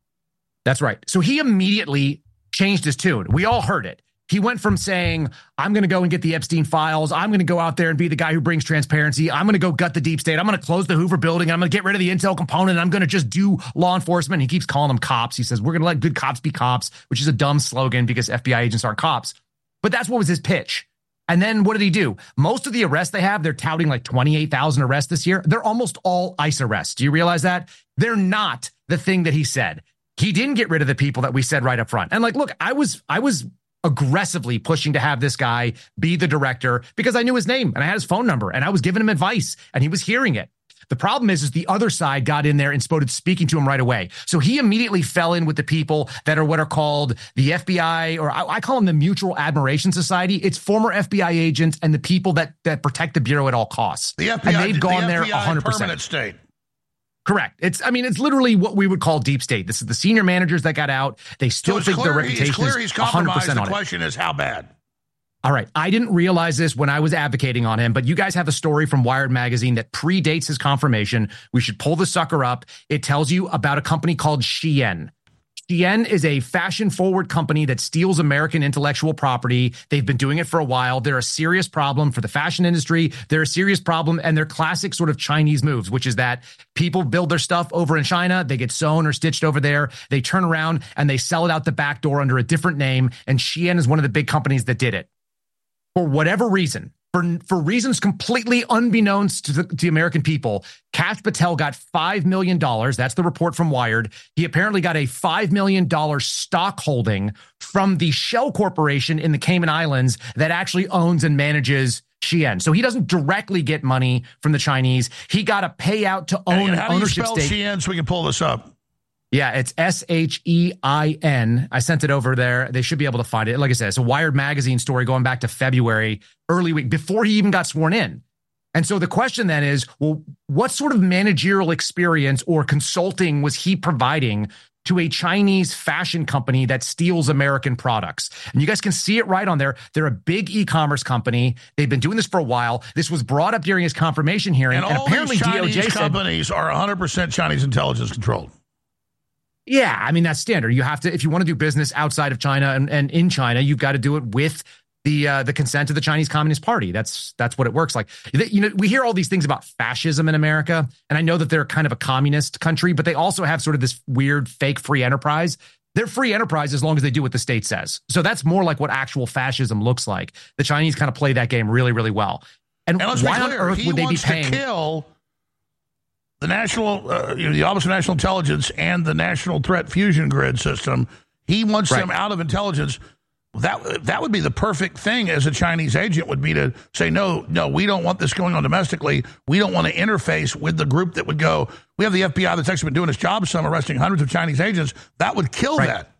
That's right. So he immediately changed his tune. We all heard it. He went from saying, I'm going to go and get the Epstein files. I'm going to go out there and be the guy who brings transparency. I'm going to go gut the deep state. I'm going to close the Hoover building. I'm going to get rid of the intel component. I'm going to just do law enforcement. He keeps calling them cops. He says, we're going to let good cops be cops, which is a dumb slogan because FBI agents aren't cops. But that's what was his pitch. And then what did he do? Most of the arrests they have, they're touting like 28,000 arrests this year. They're almost all ICE arrests. Do you realize that? They're not the thing that he said. He didn't get rid of the people that we said right up front. And like, look, I was aggressively pushing to have this guy be the director because I knew his name and I had his phone number and I was giving him advice and he was hearing it. The problem is the other side got in there and started speaking to him right away. So he immediately fell in with the people that are what are called the FBI, or I call them the Mutual Admiration Society. It's former FBI agents and the people that protect the Bureau at all costs. The FBI, and they've gone there 100%. Permanent state. Correct. It's literally what we would call deep state. This is the senior managers that got out. They still think their reputation is 100% on it. The question is how bad? All right. I didn't realize this when I was advocating on him, but you guys have a story from Wired Magazine that predates his confirmation. We should pull the sucker up. It tells you about a company called Shein. Shein is a fashion-forward company that steals American intellectual property. They've been doing it for a while. They're a serious problem for the fashion industry. They're a serious problem, and they're classic sort of Chinese moves, which is that people build their stuff over in China. They get sewn or stitched over there. They turn around, and they sell it out the back door under a different name, and Shein is one of the big companies that did it. For whatever reason, for reasons completely unbeknownst to the American people, Kash Patel got $5 million. That's the report from Wired. He apparently got a $5 million stock holding from the Shell Corporation in the Cayman Islands that actually owns and manages Shein. So he doesn't directly get money from the Chinese. He got a payout to own how ownership do you spell stake. Shein so we can pull this up? Yeah, it's Shein. I sent it over there. They should be able to find it. Like I said, it's a Wired Magazine story going back to February, early week, before he even got sworn in. And so the question then is, well, what sort of managerial experience or consulting was he providing to a Chinese fashion company that steals American products? And you guys can see it right on there. They're a big e-commerce company. They've been doing this for a while. This was brought up during his confirmation hearing. And all apparently these Chinese DOJ companies are 100% Chinese intelligence controlled. Yeah, I mean, that's standard. You have to, if you want to do business outside of China and in China, you've got to do it with the consent of the Chinese Communist Party. That's what it works like. You know, we hear all these things about fascism in America, and I know that they're kind of a communist country, but they also have sort of this weird fake free enterprise. They're free enterprise as long as they do what the state says. So that's more like what actual fascism looks like. The Chinese kind of play that game really, really well. And let's why be on clear, earth would they be paying? To kill the national, the Office of National Intelligence and the National Threat Fusion Grid system. He wants them out of intelligence. That would be the perfect thing as a Chinese agent, would be to say, no, we don't want this going on domestically. We don't want to interface with the group that would go, we have the FBI that's actually been doing its job, some arresting hundreds of Chinese agents. That would kill that.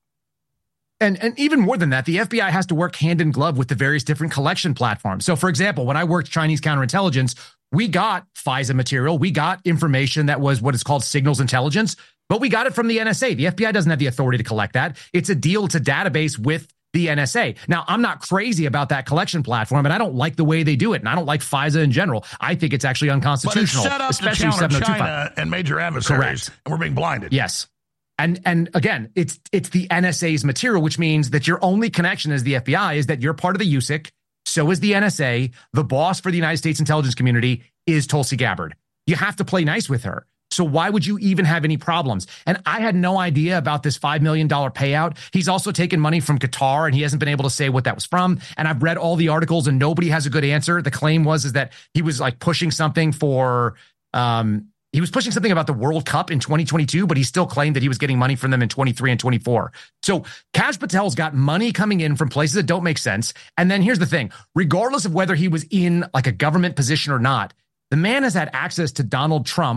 And even more than that, the FBI has to work hand in glove with the various different collection platforms. So, for example, when I worked Chinese counterintelligence, we got FISA material. We got information that was what is called signals intelligence, but we got it from the NSA. The FBI doesn't have the authority to collect that. It's a deal. It's a database with the NSA. Now, I'm not crazy about that collection platform, and I don't like the way they do it, and I don't like FISA in general. I think it's actually unconstitutional. But it's set up to counter China and major adversaries, and we're being blinded. Yes. And again, it's the NSA's material, which means that your only connection as the FBI is that you're part of the USIC. So is the NSA. The boss for the United States intelligence community is Tulsi Gabbard. You have to play nice with her. So why would you even have any problems? And I had no idea about this $5 million payout. He's also taken money from Qatar, and he hasn't been able to say what that was from. And I've read all the articles, and nobody has a good answer. The claim is that he was like pushing something for he was pushing something about the World Cup in 2022, but he still claimed that he was getting money from them in 23 and 24. So Kash Patel's got money coming in from places that don't make sense. And then here's the thing, regardless of whether he was in like a government position or not, the man has had access to Donald Trump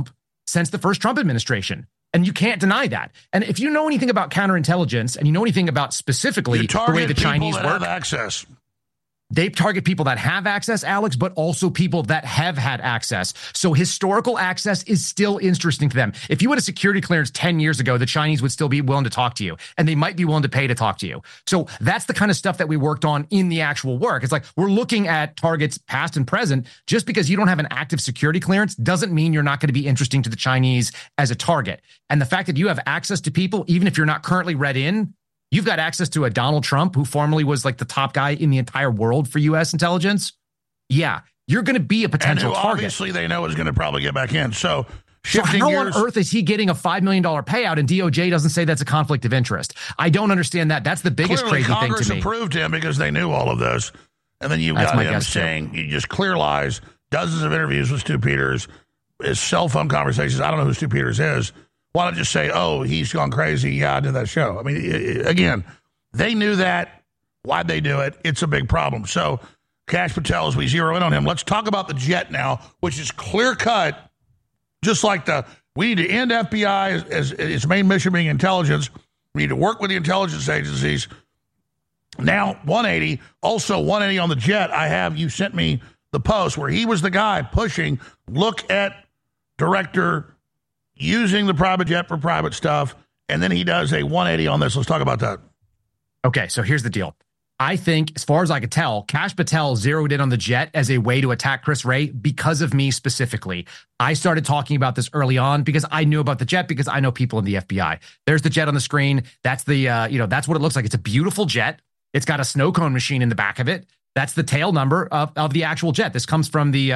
since the first Trump administration. And you can't deny that. And if you know anything about counterintelligence and you know anything about specifically the way the Chinese work, have access. They target people that have access, Alex, but also people that have had access. So historical access is still interesting to them. If you had a security clearance 10 years ago, the Chinese would still be willing to talk to you, and they might be willing to pay to talk to you. So that's the kind of stuff that we worked on in the actual work. It's like we're looking at targets past and present. Just because you don't have an active security clearance doesn't mean you're not going to be interesting to the Chinese as a target. And the fact that you have access to people, even if you're not currently read in, you've got access to a Donald Trump who formerly was like the top guy in the entire world for U.S. intelligence. Yeah, you're going to be a potential target. Obviously, they know is going to probably get back in. So how on earth is he getting a $5 million payout and DOJ doesn't say that's a conflict of interest? I don't understand that. That's the biggest crazy thing to me. Congress approved him because they knew all of this. And then you've got him saying you just clear lies, dozens of interviews with Stu Peters, his cell phone conversations. I don't know who Stu Peters is. Why not just say, oh, he's gone crazy. Yeah, I did that show. I mean, again, they knew that. Why'd they do it? It's a big problem. So Kash Patel, as we zero in on him, let's talk about the jet now, which is clear cut, just like we need to end FBI as its main mission being intelligence. We need to work with the intelligence agencies. Now, 180, also 180 on the jet. You sent me the post where he was the guy pushing, look at director using the private jet for private stuff, and then he does a 180 on this. Let's talk about that. Okay, so here's the deal. I think, as far as I could tell, Kash Patel zeroed in on the jet as a way to attack Chris Wray because of me specifically. I started talking about this early on because I knew about the jet because I know people in the FBI. There's the jet on the screen. That's the, that's what it looks like. It's a beautiful jet. It's got a snow cone machine in the back of it. That's the tail number of the actual jet. This comes from the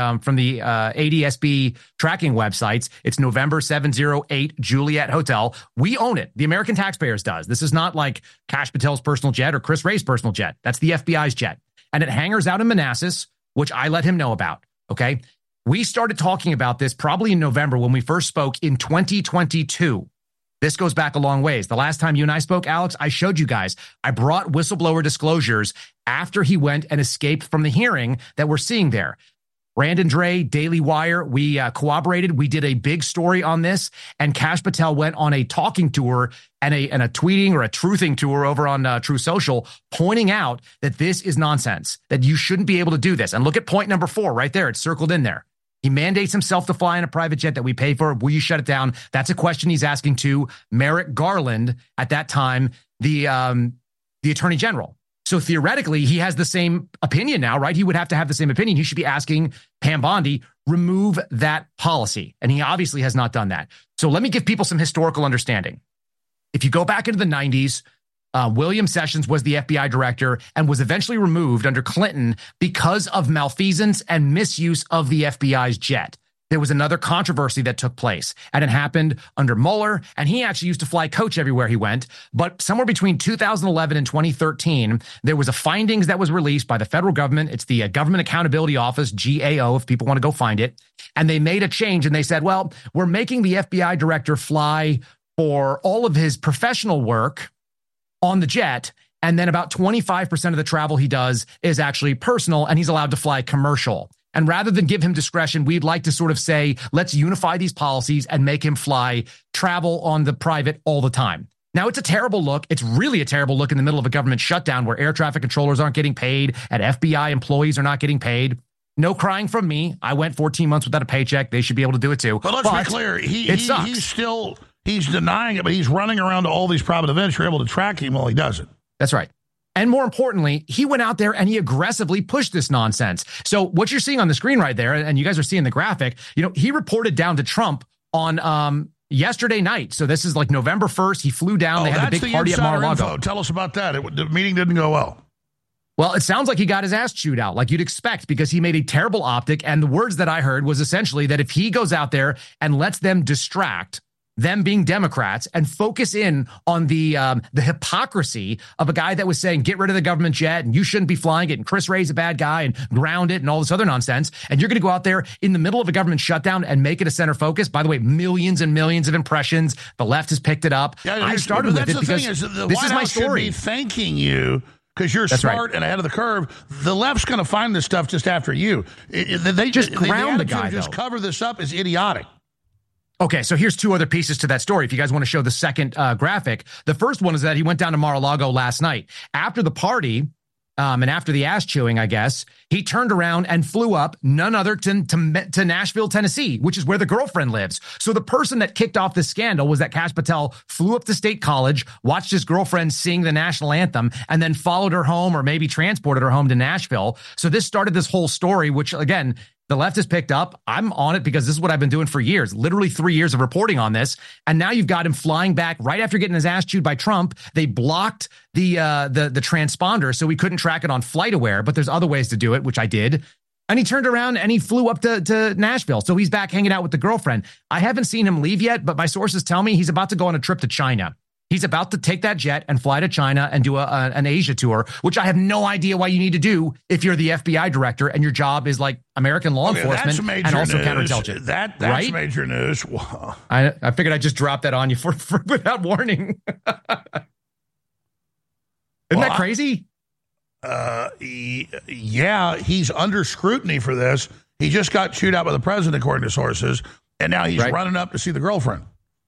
ADSB tracking websites. It's November 708 Juliet Hotel. We own it. The American taxpayers does. This is not like Kash Patel's personal jet or Chris Wray's personal jet. That's the FBI's jet. And it hangars out in Manassas, which I let him know about. Okay. We started talking about this probably in November when we first spoke in 2022. This goes back a long ways. The last time you and I spoke, Alex, I showed you guys. I brought whistleblower disclosures after he went and escaped from the hearing that we're seeing there. Brandon Dre, Daily Wire, we cooperated. We did a big story on this, and Kash Patel went on a talking tour and a tweeting or a truthing tour over on True Social, pointing out that this is nonsense, that you shouldn't be able to do this. And look at point number 4 right there. It's circled in there. He mandates himself to fly in a private jet that we pay for. Will you shut it down? That's a question he's asking to Merrick Garland, at that time, the Attorney General. So theoretically, he has the same opinion now, right? He would have to have the same opinion. He should be asking Pam Bondi, remove that policy. And he obviously has not done that. So let me give people some historical understanding. If you go back into the 90s, William Sessions was the FBI director and was eventually removed under Clinton because of malfeasance and misuse of the FBI's jet. There was another controversy that took place, and it happened under Mueller, and he actually used to fly coach everywhere he went. But somewhere between 2011 and 2013, there was a findings that was released by the federal government. It's the Government Accountability Office, GAO, if people want to go find it. And they made a change, and they said, well, we're making the FBI director fly for all of his professional work on the jet, and then about 25% of the travel he does is actually personal, and he's allowed to fly commercial. And rather than give him discretion, we'd like to sort of say, let's unify these policies and make him fly travel on the private all the time. Now, it's a terrible look. It's really a terrible look in the middle of a government shutdown where air traffic controllers aren't getting paid and FBI employees are not getting paid. No crying from me. I went 14 months without a paycheck. They should be able to do it too. But let's be clear. He's denying it, but he's running around to all these private events. You're able to track him while he does it. That's right. And more importantly, he went out there and he aggressively pushed this nonsense. So what you're seeing on the screen right there, and you guys are seeing the graphic, he reported down to Trump on yesterday night. So this is like November 1st. He flew down. They had a big party at Mar-a-Lago. Tell us about that. The meeting didn't go well. Well, it sounds like he got his ass chewed out, like you'd expect, because he made a terrible optic. And the words that I heard was essentially that if he goes out there and lets them distract, them being Democrats, and focus in on the hypocrisy of a guy that was saying, get rid of the government jet and you shouldn't be flying it, and Chris Wray's a bad guy and ground it and all this other nonsense. And you're going to go out there in the middle of a government shutdown and make it a center focus. By the way, millions and millions of impressions. The left has picked it up. Yeah, I started with it because this is my story. Should be thanking you because you're smart and ahead of the curve. The left's going to find this stuff just after you. They just ground the guy, just cover this up is idiotic. Okay, so here's two other pieces to that story. If you guys want to show the second graphic, the first one is that he went down to Mar-a-Lago last night. After the party, and after the ass chewing, I guess, he turned around and flew up none other to Nashville, Tennessee, which is where the girlfriend lives. So the person that kicked off the scandal was that Kash Patel flew up to State College, watched his girlfriend sing the national anthem, and then followed her home or maybe transported her home to Nashville. So this started this whole story, which, again, the left has picked up. I'm on it because this is what I've been doing for years, literally 3 years of reporting on this. And now you've got him flying back right after getting his ass chewed by Trump. They blocked the transponder, so we couldn't track it on FlightAware, but there's other ways to do it, which I did. And he turned around and he flew up to Nashville. So he's back hanging out with the girlfriend. I haven't seen him leave yet, but my sources tell me he's about to go on a trip to China. He's about to take that jet and fly to China and do an Asia tour, which I have no idea why you need to do if you're the FBI director and your job is like American law enforcement and also counterintelligence. That's right? major news. I figured I'd just drop that on you for without warning. Isn't that crazy? Yeah, he's under scrutiny for this. He just got chewed out by the president, according to sources, and now he's running up to see the girlfriend.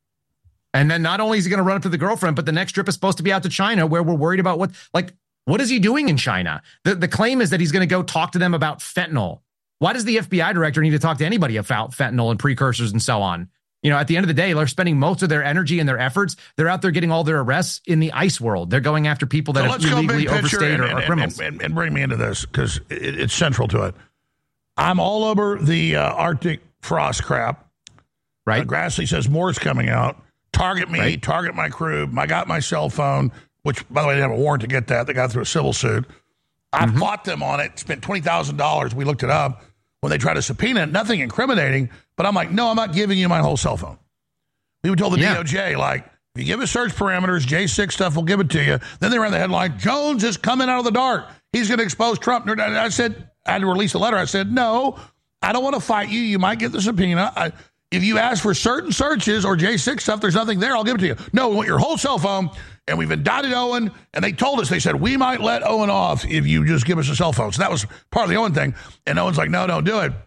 And then not only is he going to run up to the girlfriend, but the next trip is supposed to be out to China, where we're worried about what is he doing in China? The claim is that he's going to go talk to them about fentanyl. Why does the FBI director need to talk to anybody about fentanyl and precursors and so on? You know, at the end of the day, they're spending most of their energy and their efforts. They're out there getting all their arrests in the ICE world. They're going after people that have illegally overstayed or are criminals. And bring me into this because it's central to it. I'm all over the Arctic frost crap. Right. Grassley says more is coming out. Target me, target my crew. I got my cell phone, which, by the way, they didn't have a warrant to get that. They got through a civil suit. I fought them on it, spent $20,000. We looked it up. When they tried to subpoena it, nothing incriminating, but I'm like, no, I'm not giving you my whole cell phone. We were told the DOJ, like, if you give us search parameters, J6 stuff, we'll give it to you. Then they ran the headline, Jones is coming out of the dark. He's going to expose Trump. And I said, I had to release a letter. I said, no, I don't want to fight you. You might get the subpoena. If you ask for certain searches or J6 stuff, there's nothing there, I'll give it to you. No, we want your whole cell phone, and we've indicted Owen, and they told us, they said, we might let Owen off if you just give us a cell phone. So that was part of the Owen thing, and Owen's like, no, don't do it.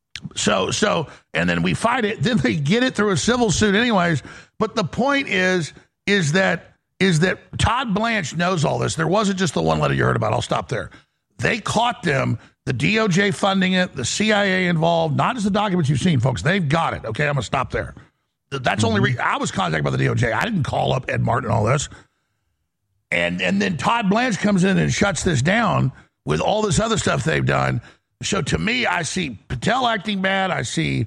So, and then we fight it, then they get it through a civil suit anyways. But the point is that Todd Blanche knows all this. There wasn't just the one letter you heard about. I'll stop there. They caught them. The DOJ funding it, the CIA involved, not just the documents you've seen, folks. They've got it. Okay, I'm going to stop there. That's only I was contacted by the DOJ. I didn't call up Ed Martin and all this. And then Todd Blanche comes in and shuts this down with all this other stuff they've done. So to me, I see Patel acting bad. I see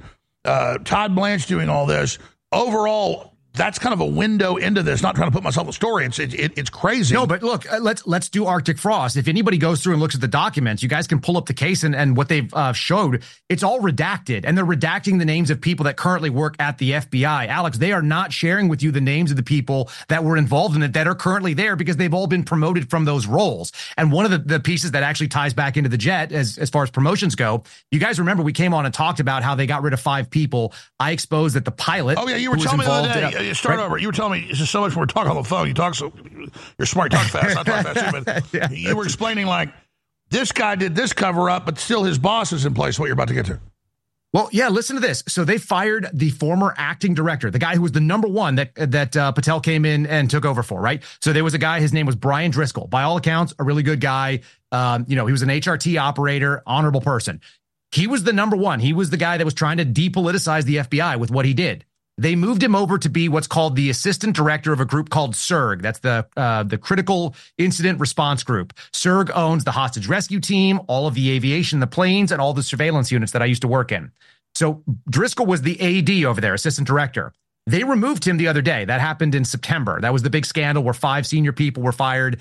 Todd Blanche doing all this. Overall, that's kind of a window into this. Not trying to put myself in the story. It's crazy. No, but look, let's do Arctic Frost. If anybody goes through and looks at the documents, you guys can pull up the case and what they've showed. It's all redacted, and they're redacting the names of people that currently work at the FBI. Alex, they are not sharing with you the names of the people that were involved in it that are currently there because they've all been promoted from those roles. And one of the pieces that actually ties back into the jet as far as promotions go, you guys remember we came on and talked about how they got rid of 5 people. I exposed that the pilot. Oh yeah, you were telling me the other day. Start over. You were telling me, it's just so much when we're talking on the phone. You talk so, you're smart, you talk fast. I talk fast too, but you were explaining like, this guy did this cover up, but still his boss is in place, what you're about to get to. Well, yeah, listen to this. So they fired the former acting director, the guy who was the number one that Patel came in and took over for, right? So there was a guy, his name was Brian Driscoll. By all accounts, a really good guy. He was an HRT operator, honorable person. He was the number one. He was the guy that was trying to depoliticize the FBI with what he did. They moved him over to be what's called the assistant director of a group called CERG. That's the Critical Incident Response Group. CERG owns the hostage rescue team, all of the aviation, the planes, and all the surveillance units that I used to work in. So Driscoll was the AD over there, assistant director. They removed him the other day. That happened in September. That was the big scandal where 5 senior people were fired,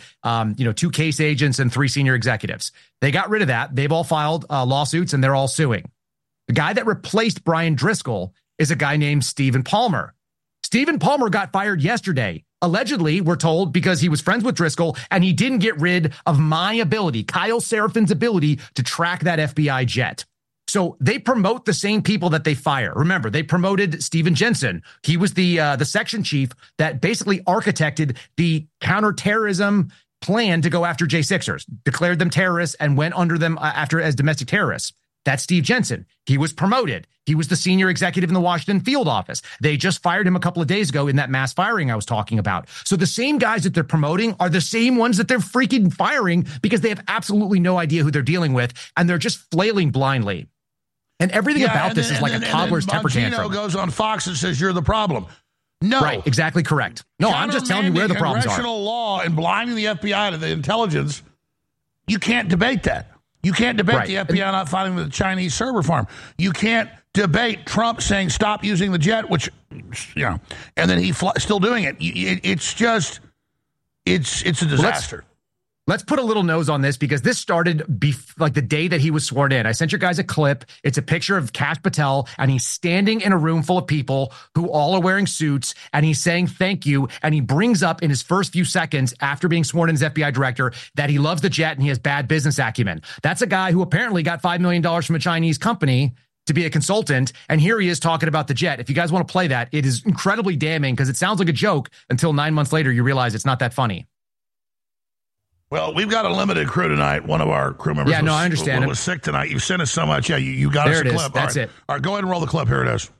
2 case agents and 3 senior executives. They got rid of that. They've all filed lawsuits and they're all suing. The guy that replaced Brian Driscoll is a guy named Stephen Palmer. Stephen Palmer got fired yesterday. Allegedly, we're told, because he was friends with Driscoll and he didn't get rid of my ability, Kyle Serafin's ability to track that FBI jet. So they promote the same people that they fire. Remember, they promoted Stephen Jensen. He was the section chief that basically architected the counterterrorism plan to go after J6ers, declared them terrorists and went under them as domestic terrorists. That's Steve Jensen. He was promoted. He was the senior executive in the Washington field office. They just fired him a couple of days ago in that mass firing I was talking about. So the same guys that they're promoting are the same ones that they're freaking firing because they have absolutely no idea who they're dealing with, and they're just flailing blindly. And everything about this is like a toddler's temper tantrum. Goes on Fox and says, you're the problem. No. Right, exactly correct. No, I'm just telling you where the problems are. Congressional law and blinding the FBI to the intelligence, you can't debate that. You can't debate the FBI not fighting the Chinese server farm. You can't debate Trump saying stop using the jet, which, and then he still doing it. It's just, it's a disaster. Let's put a little nose on this because this started like the day that he was sworn in. I sent you guys a clip. It's a picture of Kash Patel, and he's standing in a room full of people who all are wearing suits, and he's saying thank you, and he brings up in his first few seconds after being sworn in as FBI director that he loves the jet and he has bad business acumen. That's a guy who apparently got $5 million from a Chinese company to be a consultant, and here he is talking about the jet. If you guys want to play that, it is incredibly damning because it sounds like a joke until 9 months later you realize it's not that funny. Well, we've got a limited crew tonight. One of our crew members I understand was sick tonight. You sent us so much. Yeah, you got us a clip. That's it. All right, go ahead and roll the clip. Here it is.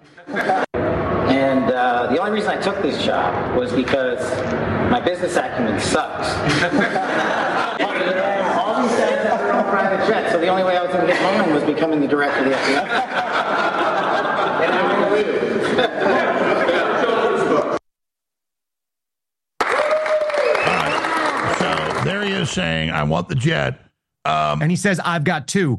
And the only reason I took this job was because my business acumen sucks. All these guys have their own private jet, so the only way I was going to get mine was becoming the director of the FBI. And I'm going to leave. There he is saying, I want the jet. And he says, I've got two.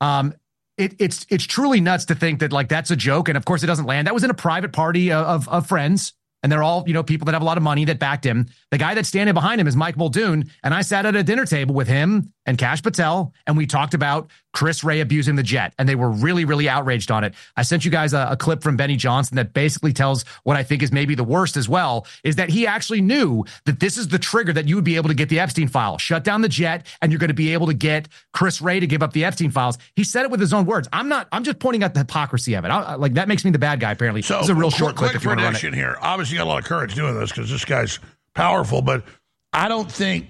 It's truly nuts to think that like that's a joke. And of course it doesn't land. That was in a private party of friends. And they're all, people that have a lot of money that backed him. The guy that's standing behind him is Mike Muldoon. And I sat at a dinner table with him and Kash Patel, and we talked about Chris Wray abusing the jet. And they were really, really outraged on it. I sent you guys a clip from Benny Johnson that basically tells what I think is maybe the worst as well, is that he actually knew that this is the trigger that you would be able to get the Epstein file. Shut down the jet, and you're going to be able to get Chris Wray to give up the Epstein files. He said it with his own words. I'm just pointing out the hypocrisy of it. That makes me the bad guy, apparently. So, this is a real short clip if you want to run it. Here. Obviously, you got a lot of courage doing this because this guy's powerful, but I don't see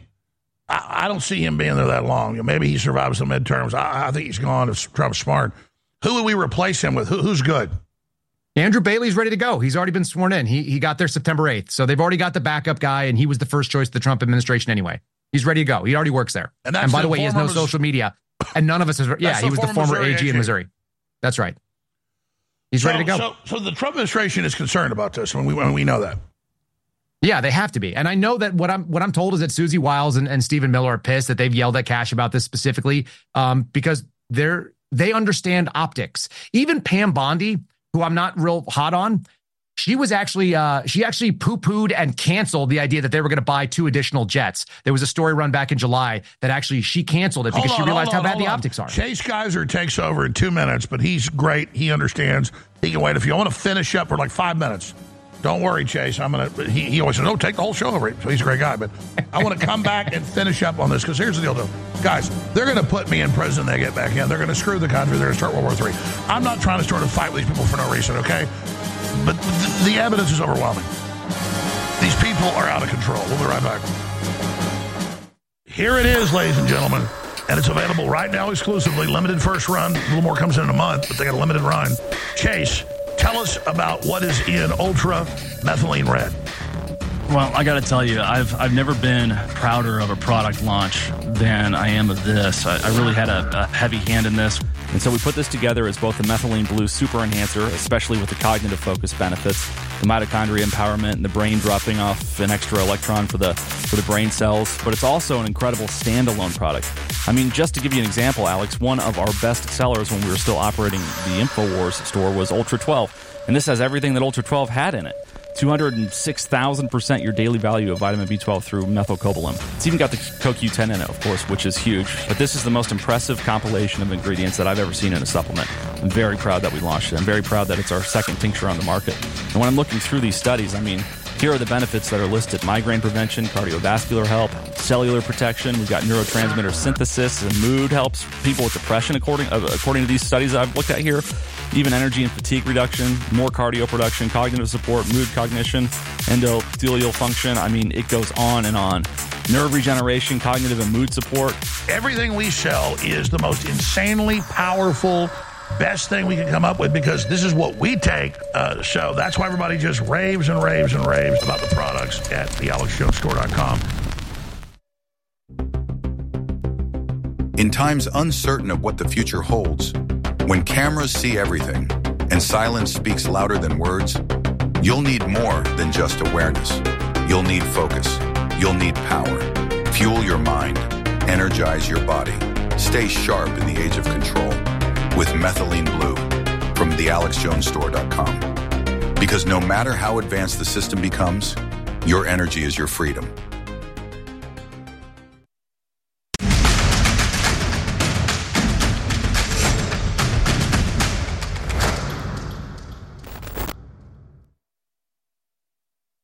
him being there that long. Maybe he survives the midterms. I think he's gone if Trump's smart. Who would we replace him with? Who's good? Andrew Bailey's ready to go. He's already been sworn in. He got there September 8th. So they've already got the backup guy, and he was the first choice of the Trump administration anyway. He's ready to go. He already works there. And by the way, he has no social media. And none of us is. Yeah, he was the former AG in Missouri. That's right. He's ready to go. So the Trump administration is concerned about this when we know that. Yeah, they have to be. And I know that what I'm told is that Susie Wiles and Stephen Miller are pissed that they've yelled at Kash about this specifically because they understand optics. Even Pam Bondi, who I'm not real hot on, she actually poo-pooed and canceled the idea that they were going to buy 2 additional jets. There was a story run back in July that actually she canceled it because she realized how bad the optics are. Chase Geiser takes over in 2 minutes, but he's great. He understands. He can wait. If you want to finish up for like 5 minutes, don't worry, Chase. He always says, no, take the whole show over it. So he's a great guy. But I want to come back and finish up on this because here's the deal, though. Guys, they're going to put me in prison. They get back in. They're going to screw the country. They're going to start World War III. I'm not trying to start a fight with these people for no reason, okay? But the evidence is overwhelming. These people are out of control. We'll be right back. Here it is, ladies and gentlemen. And it's available right now exclusively. Limited first run. A little more comes in a month, but they got a limited run. Chase, tell us about what is in Ultra Methylene Red. Well, I got to tell you, I've never been prouder of a product launch than I am of this. I really had a heavy hand in this. And so we put this together as both the methylene blue super enhancer, especially with the cognitive focus benefits, the mitochondria empowerment, and the brain dropping off an extra electron for the brain cells. But it's also an incredible standalone product. I mean, just to give you an example, Alex, one of our best sellers when we were still operating the InfoWars store was Ultra 12. And this has everything that Ultra 12 had in it. 206,000% your daily value of vitamin B12 through methylcobalamin. It's even got the CoQ10 in it, of course, which is huge. But this is the most impressive compilation of ingredients that I've ever seen in a supplement. I'm very proud that we launched it. I'm very proud that it's our second tincture on the market. And when I'm looking through these studies, I mean, here are the benefits that are listed: migraine prevention, cardiovascular help, cellular protection. We've got neurotransmitter synthesis, and mood helps people with depression, according to these studies that I've looked at here. Even energy and fatigue reduction, more cardio production, cognitive support, mood cognition, endothelial function. I mean, it goes on and on. nerve regeneration, cognitive and mood support. Everything we sell is the most insanely powerful, best thing we can come up with, because this is what we take. So that's why everybody just raves and raves and raves about the products at thealexjonesstore.com. In times uncertain of what the future holds, when cameras see everything and silence speaks louder than words, you'll need more than just awareness. You'll need focus. You'll need power. Fuel your mind. Energize your body. Stay sharp in the age of control with Methylene Blue from thealexjonesstore.com. Because no matter how advanced the system becomes, your energy is your freedom.